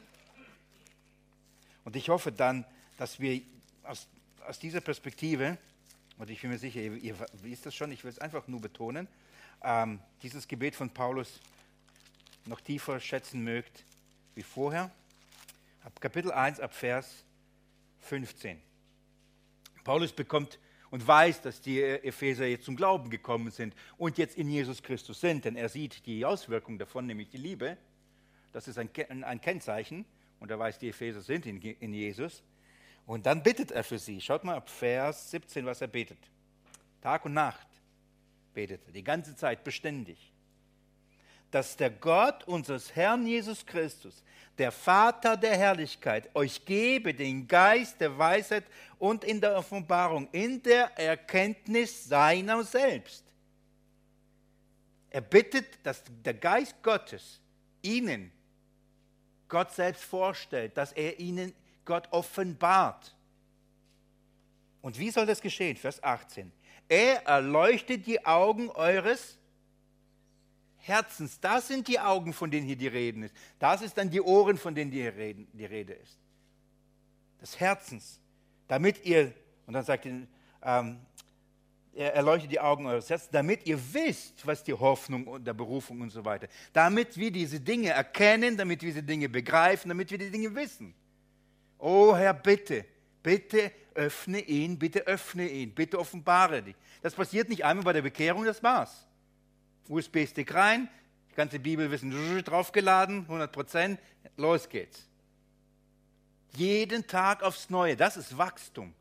Und ich hoffe dann, dass wir aus dieser Perspektive, und ich bin mir sicher, ihr wisst das schon, ich will es einfach nur betonen, dieses Gebet von Paulus noch tiefer schätzen mögt wie vorher. Ab Kapitel 1, ab Vers 15. Paulus bekommt und weiß, dass die Epheser jetzt zum Glauben gekommen sind und jetzt in Jesus Christus sind, denn er sieht die Auswirkung davon, nämlich die Liebe. Das ist ein Kennzeichen und er weiß, die Epheser sind in Jesus. Und dann bittet er für sie. Schaut mal ab Vers 17, was er betet. Tag und Nacht betet er, die ganze Zeit, beständig. Dass der Gott unseres Herrn Jesus Christus, der Vater der Herrlichkeit, euch gebe den Geist der Weisheit und in der Offenbarung, in der Erkenntnis seiner selbst. Er bittet, dass der Geist Gottes ihnen Gott selbst vorstellt, dass er ihnen Gott offenbart. Und wie soll das geschehen? Vers 18. Er erleuchtet die Augen eures Herzens. Das sind die Augen, von denen hier die Rede ist. Das ist dann die Ohren, von denen die Rede ist. Des Herzens. Damit ihr, und dann sagt er, er erleuchtet die Augen eures Herzens, damit ihr wisst, was die Hoffnung und der Berufung und so weiter. Damit wir diese Dinge erkennen, damit wir diese Dinge begreifen, damit wir die Dinge wissen. Oh Herr, bitte, bitte öffne ihn, bitte offenbare dich. Das passiert nicht einmal bei der Bekehrung, das war's. USB-Stick rein, die ganze Bibelwissen draufgeladen, 100%, los geht's. Jeden Tag aufs Neue, das ist Wachstum.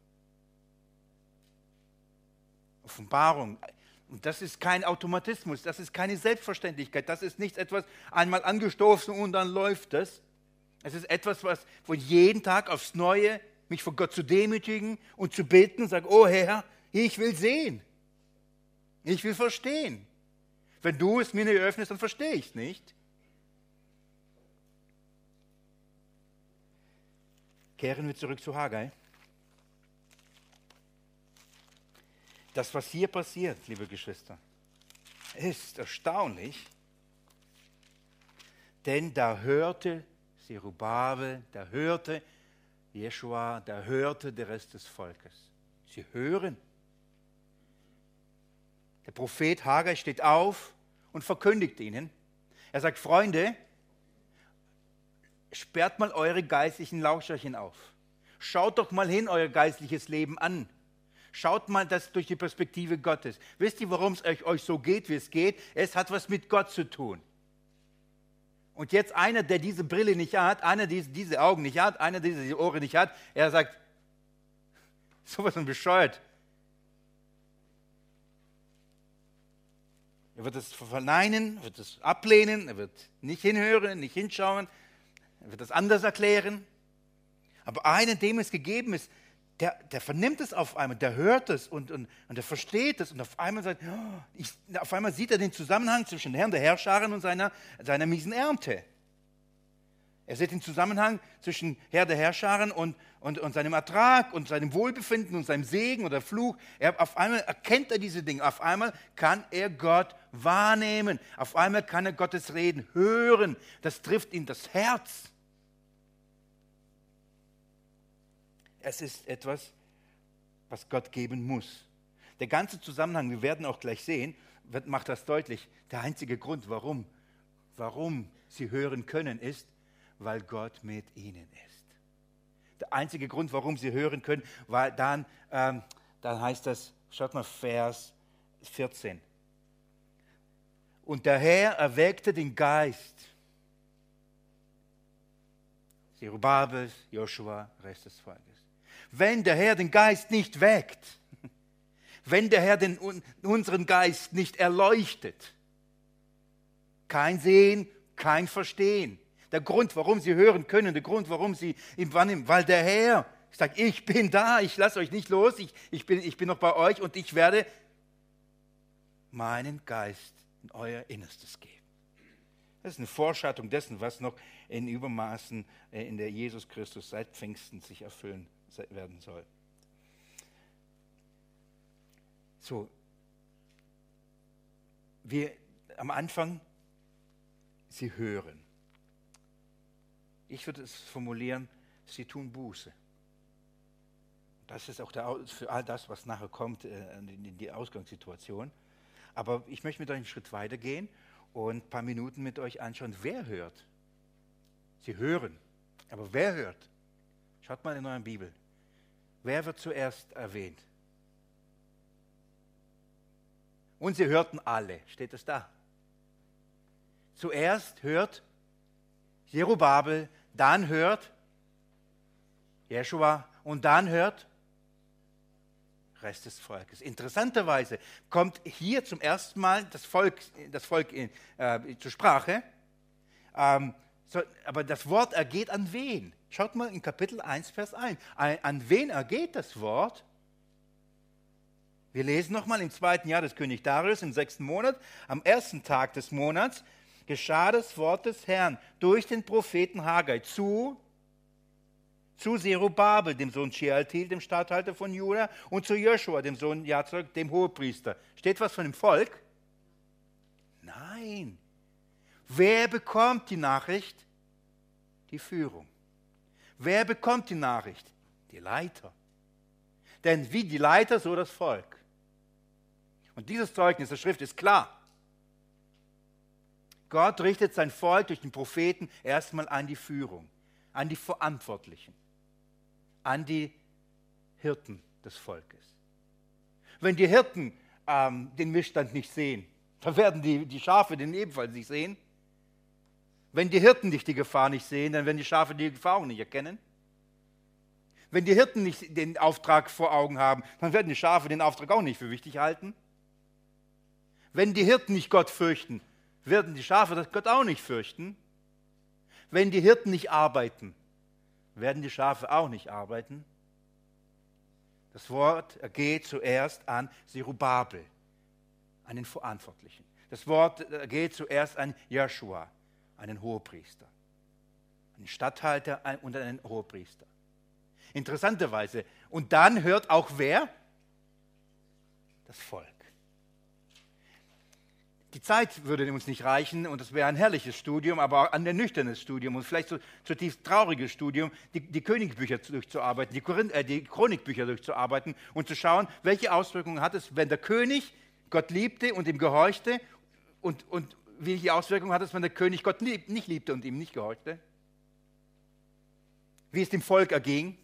Offenbarung. Und das ist kein Automatismus, das ist keine Selbstverständlichkeit, das ist nichts etwas einmal angestoßen und dann läuft es. Es ist etwas, wo jeden Tag aufs Neue mich vor Gott zu demütigen und zu beten und sagen, oh Herr, ich will sehen. Ich will verstehen. Wenn du es mir nicht öffnest, dann verstehe ich es nicht. Kehren wir zurück zu Haggai. Das, was hier passiert, liebe Geschwister, ist erstaunlich, denn da hörte Zerubabel, da hörte Jeschua, da hörte der Rest des Volkes. Sie hören. Der Prophet Haggai steht auf und verkündigt ihnen. Er sagt, Freunde, sperrt mal eure geistlichen Lauscherchen auf. Schaut doch mal hin, euer geistliches Leben an. Schaut mal das durch die Perspektive Gottes. Wisst ihr, warum es euch so geht, wie es geht? Es hat was mit Gott zu tun. Und jetzt einer, der diese Brille nicht hat, einer, der diese Augen nicht hat, einer, der diese Ohren nicht hat, er sagt, sowas von bescheuert. Er wird es verneinen, wird es ablehnen, er wird nicht hinhören, nicht hinschauen, er wird es anders erklären. Aber einer, dem es gegeben ist, der vernimmt es auf einmal, der hört es und der versteht es und auf einmal sagt, auf einmal sieht er den Zusammenhang zwischen Herrn der Herrscharen und seiner miesen Ernte. Er sieht den Zusammenhang zwischen Herr der Herrscharen und seinem Ertrag und seinem Wohlbefinden und seinem Segen oder Fluch. Auf einmal erkennt er diese Dinge. Auf einmal kann er Gott wahrnehmen. Auf einmal kann er Gottes Reden hören. Das trifft ihn das Herz. Es ist etwas, was Gott geben muss. Der ganze Zusammenhang, wir werden auch gleich sehen, macht das deutlich. Der einzige Grund, warum sie hören können, ist, weil Gott mit ihnen ist. Der einzige Grund, warum sie hören können, weil dann heißt das, schaut mal, Vers 14. Und der Herr erweckte den Geist. Zerubabel, Joshua, Rest des Volkes. Wenn der Herr den Geist nicht weckt, wenn der Herr unseren Geist nicht erleuchtet, kein Sehen, kein Verstehen. Der Grund, warum sie hören können, der Grund, warum sie ihn wahrnehmen, weil der Herr sagt, ich bin da, ich lasse euch nicht los, ich bin noch bei euch und ich werde meinen Geist in euer Innerstes geben. Das ist eine Vorschattung dessen, was noch in Übermaßen in der Jesus Christus seit Pfingsten sich erfüllen werden soll. So, wir am Anfang, sie hören. Ich würde es formulieren, sie tun Buße. Das ist auch für all das, was nachher kommt, in die Ausgangssituation. Aber ich möchte mit euch einen Schritt weitergehen und ein paar Minuten mit euch anschauen, wer hört. Sie hören, aber wer hört? Schaut mal in eurer Bibel. Wer wird zuerst erwähnt? Und sie hörten alle. Steht das da? Zuerst hört Zerubabel, dann hört Jeschua und dann hört Rest des Volkes. Interessanterweise kommt hier zum ersten Mal das Volk zur Sprache, aber das Wort ergeht an wen? Schaut mal in Kapitel 1, Vers 1. An wen ergeht das Wort? Wir lesen nochmal im 2. Jahr des König Darius, im 6. Monat, am 1. Tag des Monats, geschah das Wort des Herrn durch den Propheten Haggai zu Zerubabel, dem Sohn Shealtiel, dem Statthalter von Juda, und zu Joshua, dem Sohn Jazok, dem Hohepriester. Steht was von dem Volk? Nein. Wer bekommt die Nachricht? Die Führung. Wer bekommt die Nachricht? Die Leiter. Denn wie die Leiter, so das Volk. Und dieses Zeugnis der Schrift ist klar. Gott richtet sein Volk durch den Propheten erstmal an die Führung, an die Verantwortlichen, an die Hirten des Volkes. Wenn die Hirten den Missstand nicht sehen, dann werden die Schafe den ebenfalls nicht sehen. Wenn die Hirten nicht die Gefahr nicht sehen, dann werden die Schafe die Gefahr auch nicht erkennen. Wenn die Hirten nicht den Auftrag vor Augen haben, dann werden die Schafe den Auftrag auch nicht für wichtig halten. Wenn die Hirten nicht Gott fürchten, werden die Schafe das Gott auch nicht fürchten. Wenn die Hirten nicht arbeiten, werden die Schafe auch nicht arbeiten. Das Wort geht zuerst an Zerubabel, an den Verantwortlichen. Das Wort geht zuerst an Joshua, einen Hohepriester, einen Statthalter und einen Hohepriester. Interessanterweise. Und dann hört auch wer? Das Volk. Die Zeit würde uns nicht reichen und es wäre ein herrliches Studium, aber auch ein nüchternes Studium und vielleicht so zutiefst trauriges Studium, die Königsbücher durchzuarbeiten, die Chronikbücher durchzuarbeiten und zu schauen, welche Auswirkungen hat es, wenn der König Gott liebte und ihm gehorchte und welche Auswirkungen hat es, wenn der König Gott nicht liebte und ihm nicht gehorchte? Wie es dem Volk erging?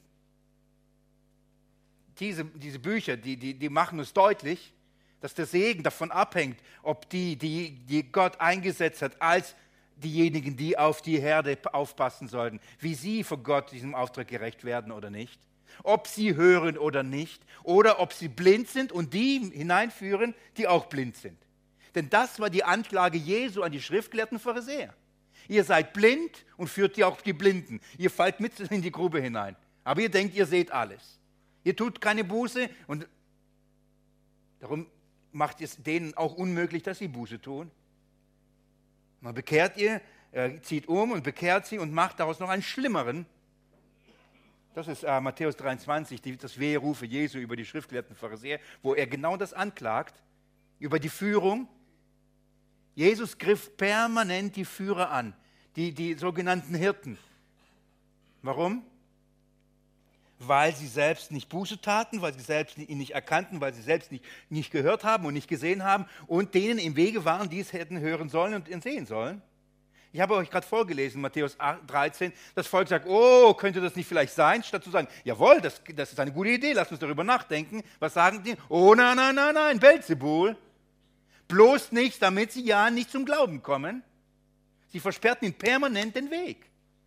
Diese Bücher, die machen uns deutlich, dass der Segen davon abhängt, ob die Gott eingesetzt hat, als diejenigen, die auf die Herde aufpassen sollten, wie sie vor Gott diesem Auftrag gerecht werden oder nicht, ob sie hören oder nicht, oder ob sie blind sind und die hineinführen, die auch blind sind. Denn das war die Anklage Jesu an die schriftgelehrten Pharisäer. Ihr seid blind und führt ihr auch die Blinden. Ihr fallt mit in die Grube hinein. Aber ihr denkt, ihr seht alles. Ihr tut keine Buße und darum macht es denen auch unmöglich, dass sie Buße tun. Man bekehrt ihr Er zieht um und bekehrt sie und macht daraus noch einen schlimmeren. Das ist Matthäus 23, das Weherufe Jesu über die schriftgelehrten Pharisäer, wo er genau das anklagt, über die Führung. Jesus griff permanent die Führer an, die sogenannten Hirten. Warum? Weil sie selbst nicht Buße taten, weil sie selbst ihn nicht erkannten, weil sie selbst nicht gehört haben und nicht gesehen haben und denen im Wege waren, die es hätten hören sollen und sehen sollen. Ich habe euch gerade vorgelesen, Matthäus 13, das Volk sagt, oh, könnte das nicht vielleicht sein? Statt zu sagen, jawohl, das ist eine gute Idee, lasst uns darüber nachdenken. Was sagen die? Oh, nein, Belzebul. Bloß nicht, damit sie ja nicht zum Glauben kommen. Sie versperrten ihnen permanent den Weg.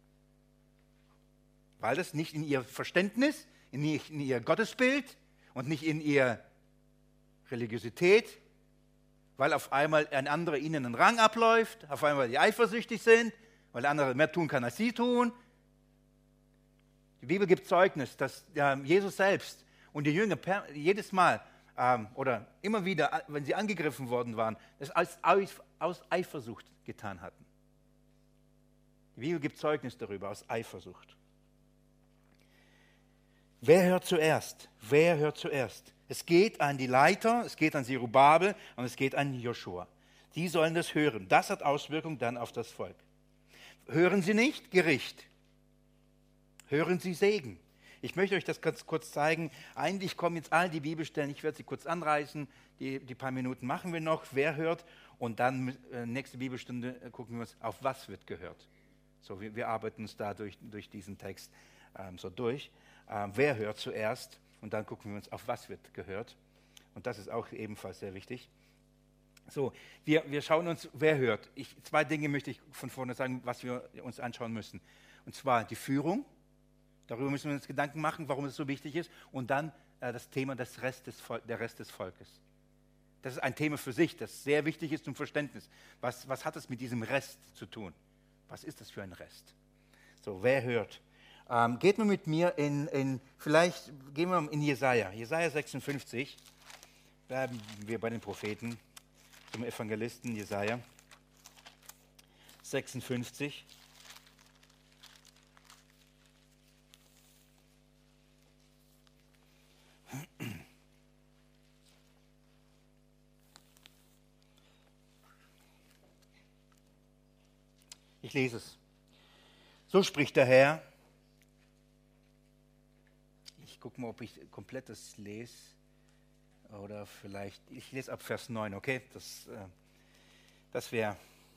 Weil das nicht in ihr Verständnis, nicht in ihr Gottesbild und nicht in ihre Religiosität, weil auf einmal ein anderer ihnen einen Rang abläuft, auf einmal die eifersüchtig sind, weil der andere mehr tun kann, als sie tun. Die Bibel gibt Zeugnis, dass Jesus selbst und die Jünger jedes Mal oder immer wieder, wenn sie angegriffen worden waren, das aus Eifersucht getan hatten. Die Bibel gibt Zeugnis darüber, aus Eifersucht. Wer hört zuerst? Wer hört zuerst? Es geht an die Leiter, es geht an Zerubabel und es geht an Joshua. Die sollen das hören. Das hat Auswirkungen dann auf das Volk. Hören sie nicht? Gericht. Hören sie Segen. Ich möchte euch das ganz kurz zeigen. Eigentlich kommen jetzt all die Bibelstellen, ich werde sie kurz anreißen, die paar Minuten machen wir noch. Wer hört? Und dann nächste Bibelstunde gucken wir uns, auf was wird gehört. So, wir arbeiten uns da durch diesen Text so durch. Wer hört zuerst? Und dann gucken wir uns, auf was wird gehört. Und das ist auch ebenfalls sehr wichtig. So, wir schauen uns, wer hört. Zwei Dinge möchte ich von vorne sagen, was wir uns anschauen müssen. Und zwar die Führung. Darüber müssen wir uns Gedanken machen, warum es so wichtig ist. Und dann das Thema der Rest des Volkes. Das ist ein Thema für sich, das sehr wichtig ist zum Verständnis. Was hat es mit diesem Rest zu tun? Was ist das für ein Rest? So, wer hört? Geht mal mit mir vielleicht gehen wir in Jesaja 56, bleiben wir bei den Propheten, zum Evangelisten Jesaja 56. Ich lese es. So spricht der Herr. Ich gucke mal, ob ich komplett das lese. Oder vielleicht, ich lese ab Vers 9, okay? Das wäre.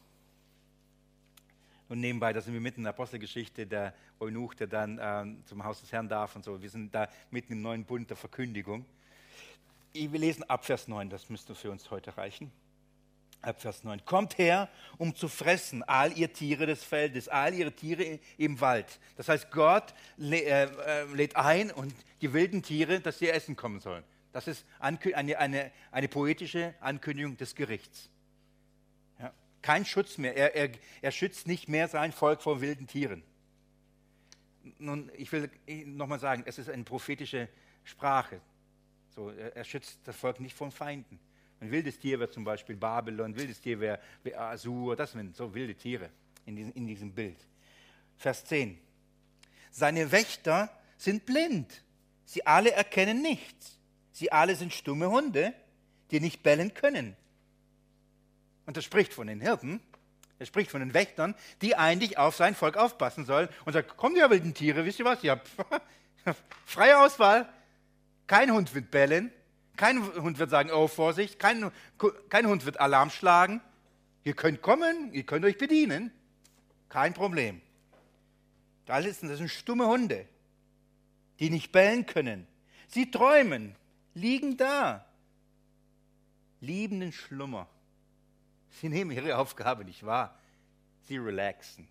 Und nebenbei, da sind wir mitten in der Apostelgeschichte, der Eunuch, der dann zum Haus des Herrn darf und so. Wir sind da mitten im neuen Bund der Verkündigung. Wir lesen ab Vers 9, das müsste für uns heute reichen. Ab Vers 9. Kommt her, um zu fressen, all ihr Tiere des Feldes, all ihre Tiere im Wald. Das heißt, Gott lädt ein und die wilden Tiere, dass sie essen kommen sollen. Das ist eine poetische Ankündigung des Gerichts. Ja, kein Schutz mehr. Er schützt nicht mehr sein Volk vor wilden Tieren. Nun, ich will nochmal sagen, es ist eine prophetische Sprache. So, er schützt das Volk nicht vor Feinden. Ein wildes Tier wäre zum Beispiel Babylon, ein wildes Tier wäre Assur, das sind so wilde Tiere in diesem Bild. Vers 10. Seine Wächter sind blind, sie alle erkennen nichts. Sie alle sind stumme Hunde, die nicht bellen können. Und das spricht von den Hirten, er spricht von den Wächtern, die eigentlich auf sein Volk aufpassen sollen und sagt, kommt ihr wilden Tiere, wisst ihr was, ihr habt freie Auswahl, kein Hund wird bellen. Kein Hund wird sagen, oh Vorsicht, kein Hund wird Alarm schlagen. Ihr könnt kommen, ihr könnt euch bedienen. Kein Problem. Das sind stumme Hunde, die nicht bellen können. Sie träumen, liegen da, liebenden Schlummer. Sie nehmen ihre Aufgabe nicht wahr. Sie relaxen.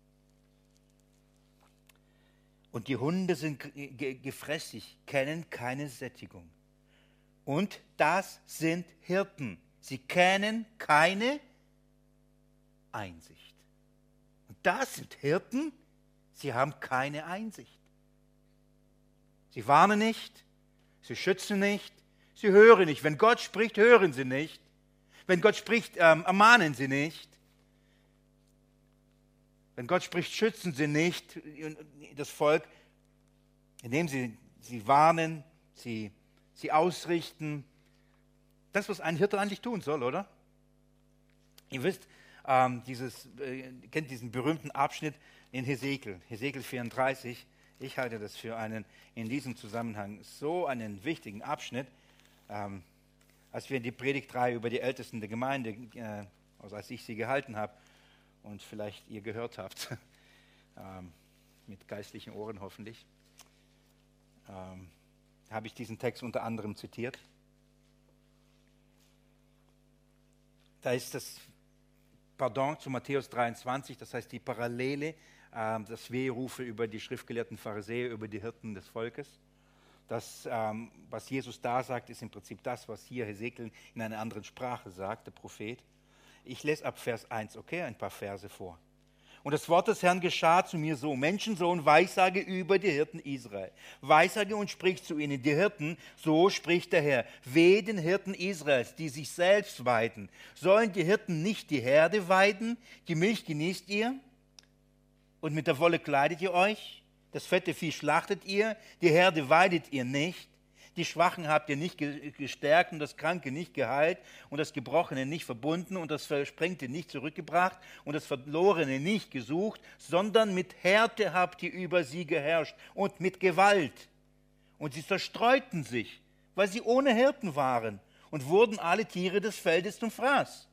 Und die Hunde sind gefräßig, kennen keine Sättigung. Und das sind Hirten. Sie kennen keine Einsicht. Und das sind Hirten, sie haben keine Einsicht. Sie warnen nicht, sie schützen nicht, sie hören nicht. Wenn Gott spricht, hören sie nicht. Wenn Gott spricht, ermahnen sie nicht. Wenn Gott spricht, schützen Sie nicht das Volk, indem Sie warnen, Sie ausrichten. Das, was ein Hirte eigentlich tun soll, oder? Ihr wisst, kennt diesen berühmten Abschnitt in Hesekiel 34. Ich halte das für in diesem Zusammenhang so einen wichtigen Abschnitt. Als wir die Predigtreihe über die Ältesten der Gemeinde, also als ich sie gehalten habe und vielleicht ihr gehört habt, mit geistlichen Ohren hoffentlich, habe ich diesen Text unter anderem zitiert. Da ist das Pardon zu Matthäus 23, das heißt die Parallele, das Wehrufe über die schriftgelehrten Pharisäer, über die Hirten des Volkes. Das, was Jesus da sagt, ist im Prinzip das, was hier Hesekiel in einer anderen Sprache sagt, der Prophet. Ich lese ab Vers 1, okay, ein paar Verse vor. Und das Wort des Herrn geschah zu mir so: Menschensohn, weissage über die Hirten Israel. Weissage und sprich zu ihnen, die Hirten, so spricht der Herr. Wehe den Hirten Israels, die sich selbst weiden. Sollen die Hirten nicht die Herde weiden? Die Milch genießt ihr und mit der Wolle kleidet ihr euch? Das fette Vieh schlachtet ihr, die Herde weidet ihr nicht. Die Schwachen habt ihr nicht gestärkt und das Kranke nicht geheilt und das Gebrochene nicht verbunden und das Versprengte nicht zurückgebracht und das Verlorene nicht gesucht, sondern mit Härte habt ihr über sie geherrscht und mit Gewalt. Und sie zerstreuten sich, weil sie ohne Hirten waren und wurden alle Tiere des Feldes zum Fraß.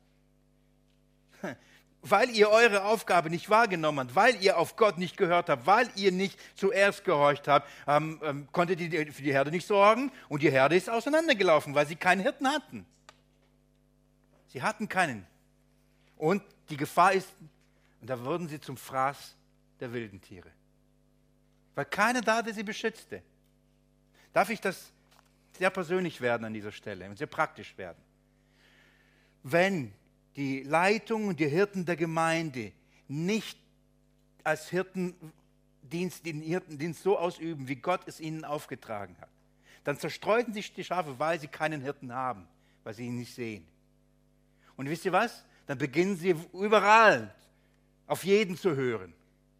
Weil ihr eure Aufgabe nicht wahrgenommen habt, weil ihr auf Gott nicht gehört habt, weil ihr nicht zuerst gehorcht habt, konntet ihr für die Herde nicht sorgen und die Herde ist auseinandergelaufen, weil sie keinen Hirten hatten. Sie hatten keinen. Und die Gefahr ist, und da wurden sie zum Fraß der wilden Tiere. Weil keiner da, der sie beschützte. Darf ich das sehr persönlich werden an dieser Stelle und sehr praktisch werden? Wenn die Leitung und die Hirten der Gemeinde nicht als den Hirtendienst so ausüben, wie Gott es ihnen aufgetragen hat, dann zerstreuten sich die Schafe, weil sie keinen Hirten haben, weil sie ihn nicht sehen. Und wisst ihr was? Dann beginnen sie überall auf jeden zu hören.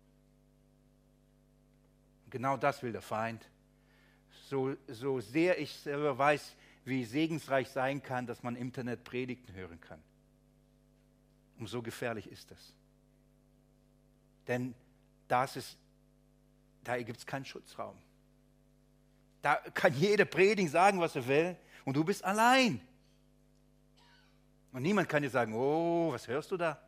Und genau das will der Feind. So sehr ich selber weiß, wie segensreich sein kann, dass man im Internet Predigten hören kann. Umso gefährlich ist das. Denn da gibt es keinen Schutzraum. Da kann jeder predigen, sagen, was er will, und du bist allein. Und niemand kann dir sagen, oh, was hörst du da?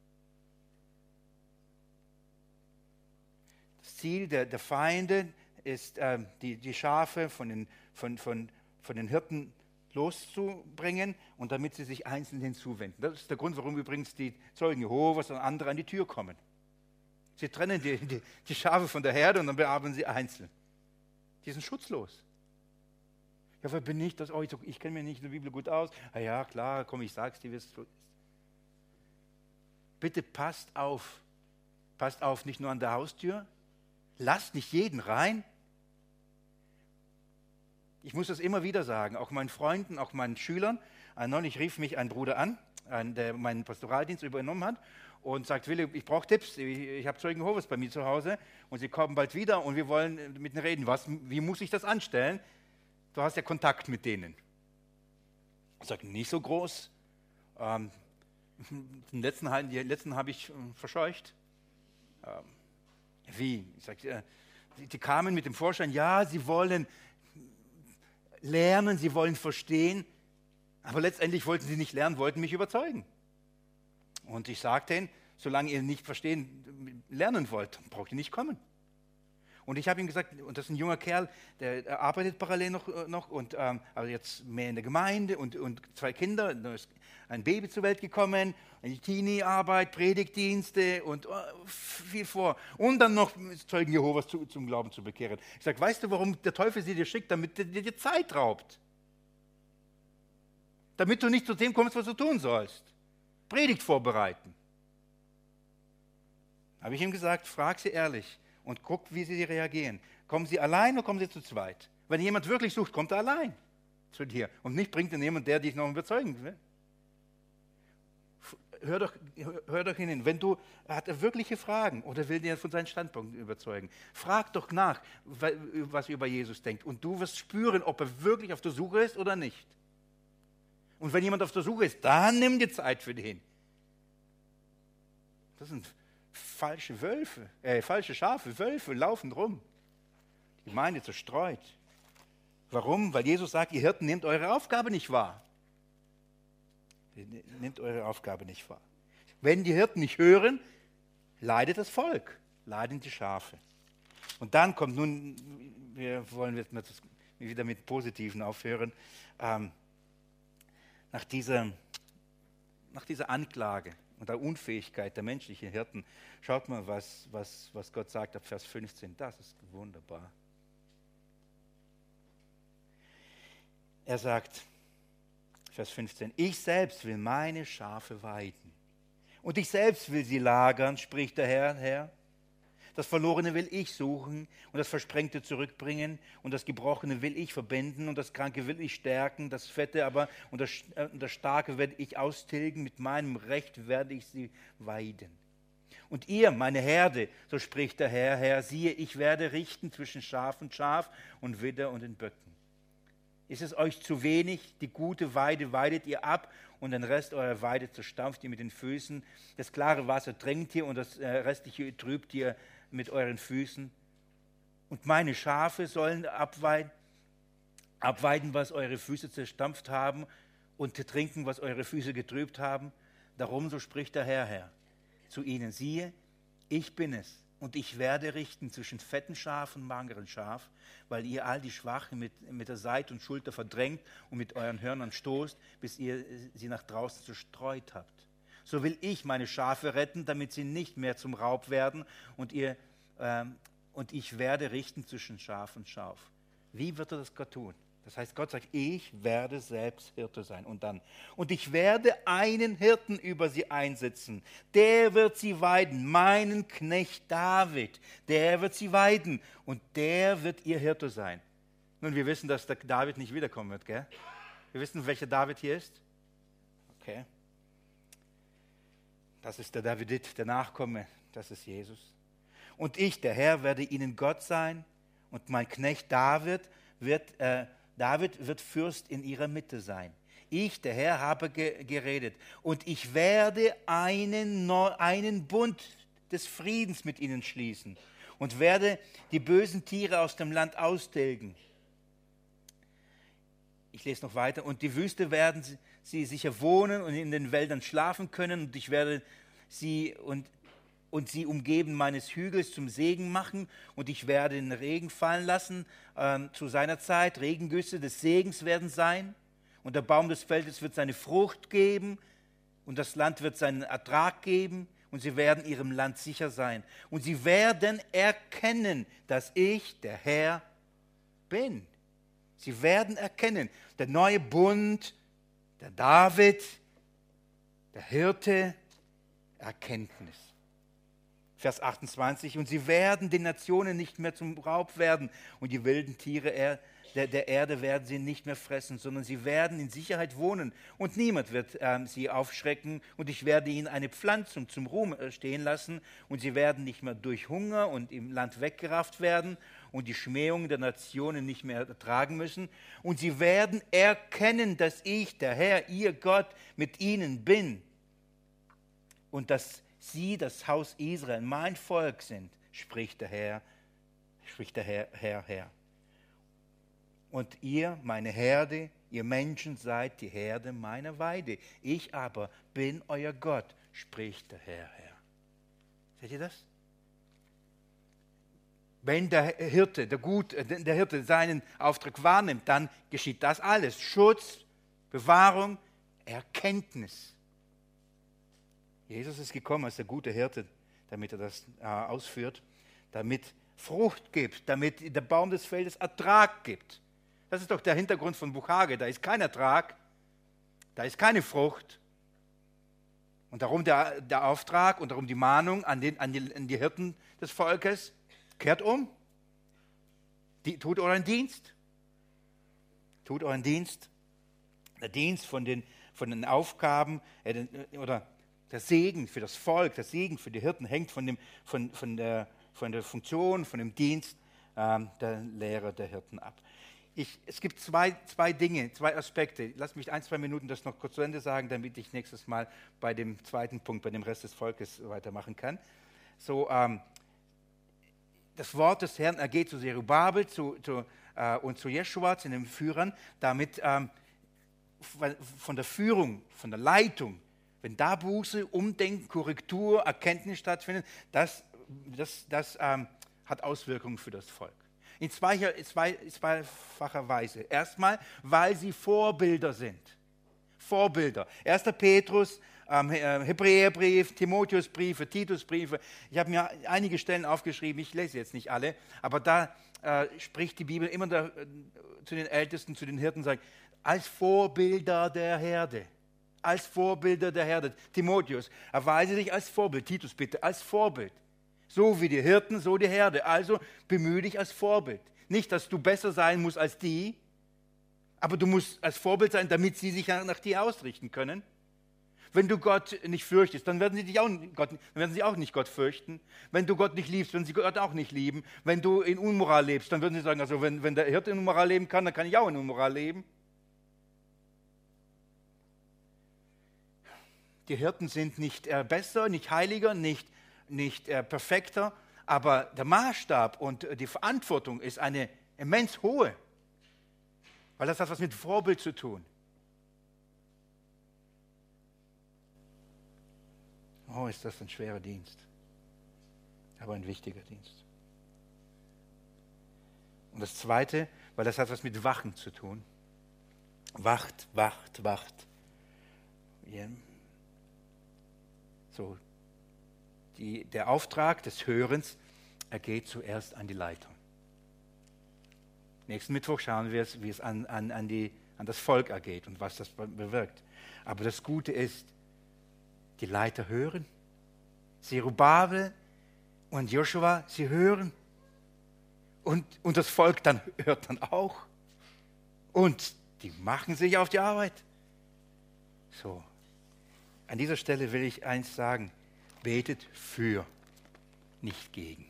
Das Ziel der Feinde ist, die Schafe von den Hirten loszubringen und damit sie sich einzeln hinzuwenden. Das ist der Grund, warum übrigens die Zeugen Jehovas und andere an die Tür kommen. Sie trennen die Schafe von der Herde und dann bearbeiten sie einzeln. Die sind schutzlos. Ja, wer bin ich das? Oh, ich kenne mich nicht in der Bibel gut aus. Ah ja, klar, komm, ich sag's dir, wie es ist. Bitte passt auf. Passt auf, nicht nur an der Haustür. Lasst nicht jeden rein. Ich muss das immer wieder sagen, auch meinen Freunden, auch meinen Schülern. Neulich rief mich ein Bruder an, der meinen Pastoraldienst übernommen hat und sagt, Willi, ich brauche Tipps, ich habe Zeugen Jehovas bei mir zu Hause und sie kommen bald wieder und wir wollen mit ihnen reden. Wie muss ich das anstellen? Du hast ja Kontakt mit denen. Ich sage, nicht so groß. Die letzten habe ich verscheucht. Wie? Ich sage, die kamen mit dem Vorschein, ja, sie wollen lernen, sie wollen verstehen, aber letztendlich wollten sie nicht lernen, wollten mich überzeugen. Und ich sagte ihnen, solange ihr nicht verstehen, lernen wollt, dann braucht ihr nicht kommen. Und ich habe ihm gesagt, und das ist ein junger Kerl, der arbeitet parallel noch und aber jetzt mehr in der Gemeinde und 2 Kinder, da ist ein Baby zur Welt gekommen, eine Teenie-Arbeit, Predigtdienste und viel vor. Und dann noch Zeugen Jehovas zum Glauben zu bekehren. Ich sage, weißt du, warum der Teufel sie dir schickt? Damit er dir Zeit raubt. Damit du nicht zu dem kommst, was du tun sollst. Predigt vorbereiten. Habe ich ihm gesagt, frag sie ehrlich und guck, wie sie reagieren. Kommen sie allein oder kommen sie zu zweit? Wenn jemand wirklich sucht, kommt er allein zu dir. Und nicht bringt ihn jemand, der dich noch überzeugen will. hör doch hin. Hat er wirkliche Fragen oder will dir von seinen Standpunkten überzeugen? Frag doch nach, was er über Jesus denkt. Und du wirst spüren, ob er wirklich auf der Suche ist oder nicht. Und wenn jemand auf der Suche ist, dann nimm dir Zeit für den. Das sind falsche Schafe, Wölfe laufen rum. Die Gemeinde zerstreut. Warum? Weil Jesus sagt, ihr Hirten, nehmt eure Aufgabe nicht wahr. Nehmt eure Aufgabe nicht wahr. Wenn die Hirten nicht hören, leidet das Volk, leiden die Schafe. Und dann kommt nun, wir wollen jetzt wieder mit Positiven aufhören, nach dieser Anklage und der Unfähigkeit der menschlichen Hirten, schaut mal, was Gott sagt ab Vers 15. Das ist wunderbar. Er sagt, Vers 15, ich selbst will meine Schafe weiden. Und ich selbst will sie lagern, spricht der Herr. Das Verlorene will ich suchen und das Versprengte zurückbringen und das Gebrochene will ich verbinden und das Kranke will ich stärken, das Fette aber und das Starke werde ich austilgen, mit meinem Recht werde ich sie weiden. Und ihr, meine Herde, so spricht der Herr, siehe, ich werde richten zwischen Schaf und Widder und den Böcken. Ist es euch zu wenig, die gute Weide weidet ihr ab und den Rest eurer Weide zerstampft ihr mit den Füßen. Das klare Wasser trinkt ihr und das restliche trübt ihr mit euren Füßen. Und meine Schafe sollen abweiden, was eure Füße zerstampft haben und trinken, was eure Füße getrübt haben. Darum, so spricht der Herr zu ihnen, siehe, ich bin es. Und ich werde richten zwischen fetten Schaf und mageren Schaf, weil ihr all die Schwachen mit der Seite und Schulter verdrängt und mit euren Hörnern stoßt, bis ihr sie nach draußen zerstreut habt. So will ich meine Schafe retten, damit sie nicht mehr zum Raub werden und ich werde richten zwischen Schaf und Schaf. Wie wird er das Gott tun? Das heißt, Gott sagt, ich werde selbst Hirte sein. Und ich werde einen Hirten über sie einsetzen. Der wird sie weiden, meinen Knecht David. Der wird sie weiden und der wird ihr Hirte sein. Nun, wir wissen, dass der David nicht wiederkommen wird, gell? Wir wissen, welcher David hier ist? Okay. Das ist der Davidit, der Nachkomme. Das ist Jesus. Und ich, der Herr, werde ihnen Gott sein und mein Knecht David wird Fürst in ihrer Mitte sein. Ich, der Herr, habe geredet und ich werde einen Bund des Friedens mit ihnen schließen und werde die bösen Tiere aus dem Land austilgen. Ich lese noch weiter. Und die Wüste werden sie sicher wohnen und in den Wäldern schlafen können und ich werde sie sie umgeben meines Hügels zum Segen machen und ich werde den Regen fallen lassen zu seiner Zeit. Regengüsse des Segens werden sein und der Baum des Feldes wird seine Frucht geben und das Land wird seinen Ertrag geben und sie werden ihrem Land sicher sein. Und sie werden erkennen, dass ich der Herr bin. Sie werden erkennen, der neue Bund, der David, der Hirte, Erkenntnis. Vers 28, und sie werden den Nationen nicht mehr zum Raub werden und die wilden Tiere der Erde werden sie nicht mehr fressen, sondern sie werden in Sicherheit wohnen und niemand wird sie aufschrecken und ich werde ihnen eine Pflanzung zum Ruhm stehen lassen und sie werden nicht mehr durch Hunger und im Land weggerafft werden und die Schmähung der Nationen nicht mehr ertragen müssen und sie werden erkennen, dass ich, der Herr, ihr Gott, mit ihnen bin und dass sie, das Haus Israel, mein Volk sind, spricht der Herr. Und ihr, meine Herde, ihr Menschen seid die Herde meiner Weide. Ich aber bin euer Gott, spricht der Herr. Seht ihr das? Wenn der Hirte seinen Auftrag wahrnimmt, dann geschieht das alles. Schutz, Bewahrung, Erkenntnis. Jesus ist gekommen als der gute Hirte, damit er das ausführt, damit Frucht gibt, damit der Baum des Feldes Ertrag gibt. Das ist doch der Hintergrund von Buch Haggai. Da ist kein Ertrag, da ist keine Frucht. Und darum der Auftrag und darum die Mahnung an die Hirten des Volkes, kehrt um, tut euren Dienst. Tut euren Dienst. Der Dienst von den Aufgaben oder Der Segen für das Volk, der Segen für die Hirten hängt von der Funktion, von dem Dienst der Lehrer der Hirten ab. Es gibt zwei Dinge, zwei Aspekte. Lass mich 1-2 Minuten das noch kurz zu Ende sagen, damit ich nächstes Mal bei dem zweiten Punkt, bei dem Rest des Volkes weitermachen kann. So, das Wort des Herrn ergeht zu Zerubabel und zu Jeschua, zu den Führern, damit von der Führung, von der Leitung, wenn da Buße, Umdenken, Korrektur, Erkenntnis stattfindet, das hat Auswirkungen für das Volk. In zweifacher Weise. Erstmal, weil sie Vorbilder sind. Vorbilder. 1. Petrus, Hebräerbrief, Timotheusbriefe, Titusbriefe. Ich habe mir einige Stellen aufgeschrieben, ich lese jetzt nicht alle, aber da spricht die Bibel immer zu den Ältesten, zu den Hirten, sagt, als Vorbilder der Herde. Als Vorbilder der Herde. Timotheus, erweise dich als Vorbild. Titus bitte, als Vorbild. So wie die Hirten, so die Herde. Also bemühe dich als Vorbild. Nicht, dass du besser sein musst als die, aber du musst als Vorbild sein, damit sie sich nach dir ausrichten können. Wenn du Gott nicht fürchtest, dann werden sie auch nicht Gott fürchten. Wenn du Gott nicht liebst, werden sie Gott auch nicht lieben. Wenn du in Unmoral lebst, dann würden sie sagen, also wenn der Hirte in Unmoral leben kann, dann kann ich auch in Unmoral leben. Die Hirten sind nicht besser, nicht heiliger, nicht perfekter, aber der Maßstab und die Verantwortung ist eine immens hohe, weil das hat was mit Vorbild zu tun. Oh, ist das ein schwerer Dienst, aber ein wichtiger Dienst. Und das Zweite, weil das hat was mit Wachen zu tun. Wacht, wacht, wacht. Ja. So, der Auftrag des Hörens ergeht zuerst an die Leitung. Nächsten Mittwoch schauen wir, wie es an das Volk ergeht und was das bewirkt. Aber das Gute ist, die Leiter hören. Zerubabel und Joshua, sie hören. Und das Volk dann hört dann auch. Und die machen sich auf die Arbeit. So. An dieser Stelle will ich eins sagen. Betet für, nicht gegen.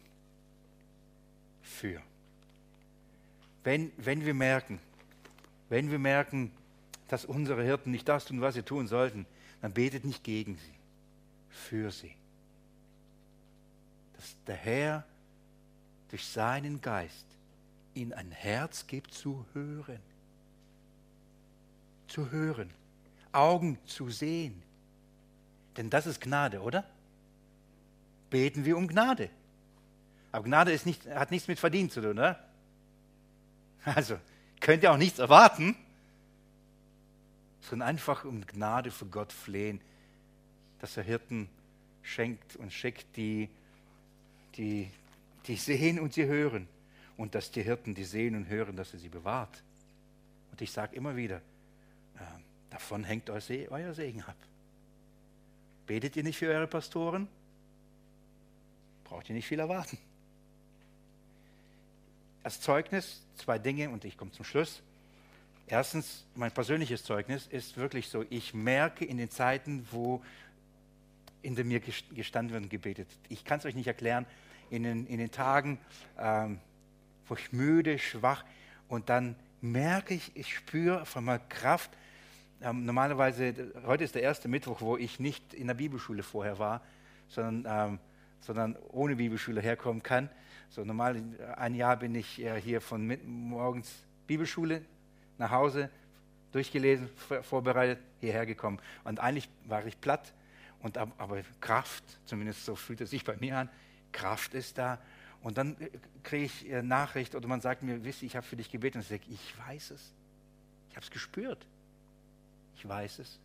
Für. Wenn wir merken, dass unsere Hirten nicht das tun, was sie tun sollten, dann betet nicht gegen sie, für sie. Dass der Herr durch seinen Geist ihnen ein Herz gibt zu hören. Zu hören, Augen zu sehen. Denn das ist Gnade, oder? Beten wir um Gnade. Aber Gnade hat nichts mit Verdienst zu tun, oder? Also, könnt ihr auch nichts erwarten, sondern einfach um Gnade für Gott flehen, dass er Hirten schenkt und schickt, die sehen und sie hören. Und dass die Hirten, die sehen und hören, dass er sie bewahrt. Und ich sage immer wieder, davon hängt euer Segen ab. Betet ihr nicht für eure Pastoren? Braucht ihr nicht viel erwarten. Als Zeugnis 2 Dinge und ich komme zum Schluss. Erstens, mein persönliches Zeugnis ist wirklich so, ich merke in den Zeiten, wo hinter mir gestanden wird und gebetet. Ich kann es euch nicht erklären, in den Tagen, wo ich müde, schwach und dann merke ich spüre von meiner Kraft. Normalerweise, heute ist der erste Mittwoch, wo ich nicht in der Bibelschule vorher war, sondern ohne Bibelschule herkommen kann. So normal, ein Jahr bin ich hier von morgens Bibelschule nach Hause, durchgelesen, vorbereitet, hierher gekommen. Und eigentlich war ich platt, aber Kraft, zumindest so fühlt es sich bei mir an, Kraft ist da. Und dann kriege ich Nachricht oder man sagt mir, wisst ihr, ich habe für dich gebetet. Und ich sage, ich weiß es. Ich habe es gespürt. Ich weiß es.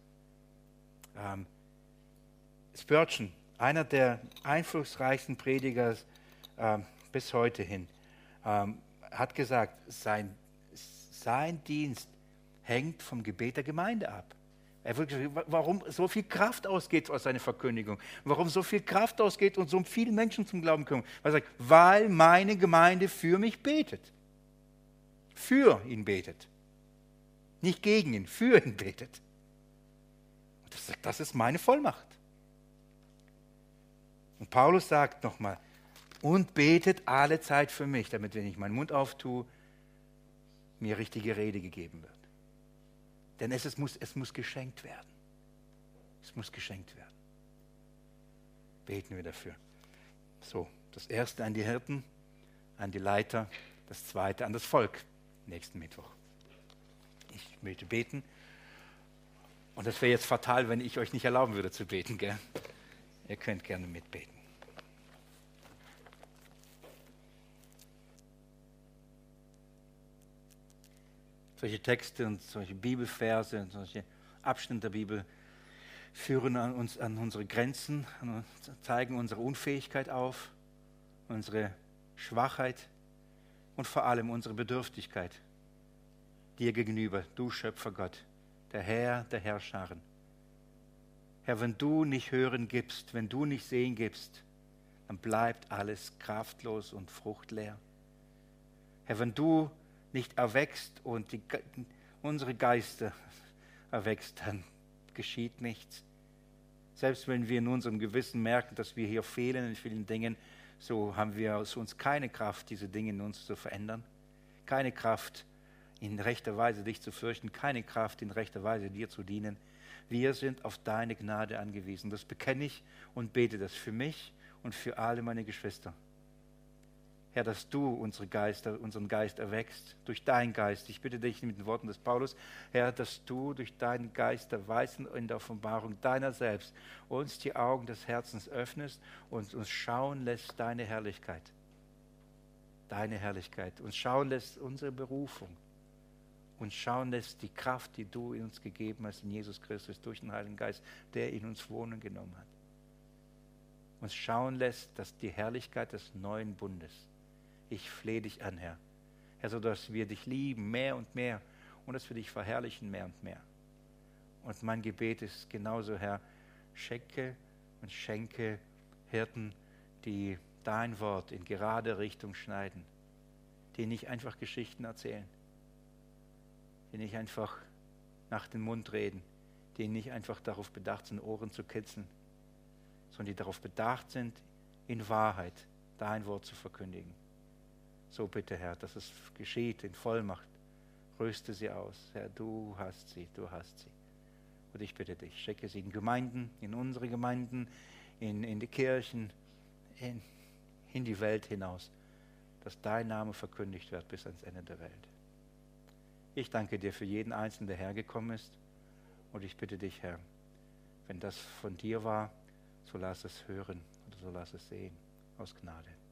Spurgeon, einer der einflussreichsten Prediger bis heute hin, hat gesagt, sein Dienst hängt vom Gebet der Gemeinde ab. Er wird gesagt, warum so viel Kraft ausgeht aus seiner Verkündigung, warum so viel Kraft ausgeht und so viele Menschen zum Glauben kommen. Er sagt, weil meine Gemeinde für mich betet. Für ihn betet. Nicht gegen ihn, für ihn betet. Und das ist meine Vollmacht. Paulus sagt nochmal, und betet alle Zeit für mich, damit, wenn ich meinen Mund auftue, mir richtige Rede gegeben wird. Denn es muss geschenkt werden. Es muss geschenkt werden. Beten wir dafür. So, das erste an die Hirten, an die Leiter, das zweite an das Volk, nächsten Mittwoch. Ich möchte beten. Und das wäre jetzt fatal, wenn ich euch nicht erlauben würde zu beten, gell? Ihr könnt gerne mitbeten. Solche Texte und solche Bibelverse und solche Abschnitte der Bibel führen uns an unsere Grenzen, zeigen unsere Unfähigkeit auf, unsere Schwachheit und vor allem unsere Bedürftigkeit dir gegenüber, du Schöpfer Gott, der Herr der Herrscharen. Herr, wenn du nicht hören gibst, wenn du nicht sehen gibst, dann bleibt alles kraftlos und fruchtleer. Herr, wenn du nicht erwächst und unsere Geister erwächst, dann geschieht nichts. Selbst wenn wir in unserem Gewissen merken, dass wir hier fehlen in vielen Dingen, so haben wir aus uns keine Kraft, diese Dinge in uns zu verändern. Keine Kraft, in rechter Weise dich zu fürchten, keine Kraft, in rechter Weise dir zu dienen. Wir sind auf deine Gnade angewiesen. Das bekenne ich und bete das für mich und für alle meine Geschwister. Herr, dass du unseren Geist erweckst, durch deinen Geist. Ich bitte dich mit den Worten des Paulus, Herr, dass du durch deinen Geist der Weisen in der Offenbarung deiner selbst uns die Augen des Herzens öffnest und uns schauen lässt deine Herrlichkeit. Deine Herrlichkeit. Uns schauen lässt unsere Berufung. Uns schauen lässt die Kraft, die du in uns gegeben hast, in Jesus Christus, durch den Heiligen Geist, der in uns Wohnung genommen hat. Uns schauen lässt, dass die Herrlichkeit des neuen Bundes. Ich flehe dich an, Herr. Herr, so dass wir dich lieben mehr und mehr und dass wir dich verherrlichen mehr und mehr. Und mein Gebet ist genauso, Herr, schenke Hirten, die dein Wort in gerade Richtung schneiden, die nicht einfach Geschichten erzählen, die nicht einfach nach dem Mund reden, die nicht einfach darauf bedacht sind, Ohren zu kitzeln, sondern die darauf bedacht sind, in Wahrheit dein Wort zu verkündigen. So bitte, Herr, dass es geschieht in Vollmacht. Rüste sie aus. Herr, du hast sie. Und ich bitte dich, schicke sie in Gemeinden, in unsere Gemeinden, in die Kirchen, in die Welt hinaus, dass dein Name verkündigt wird bis ans Ende der Welt. Ich danke dir für jeden Einzelnen, der hergekommen ist. Und ich bitte dich, Herr, wenn das von dir war, so lass es hören oder so lass es sehen. Aus Gnade.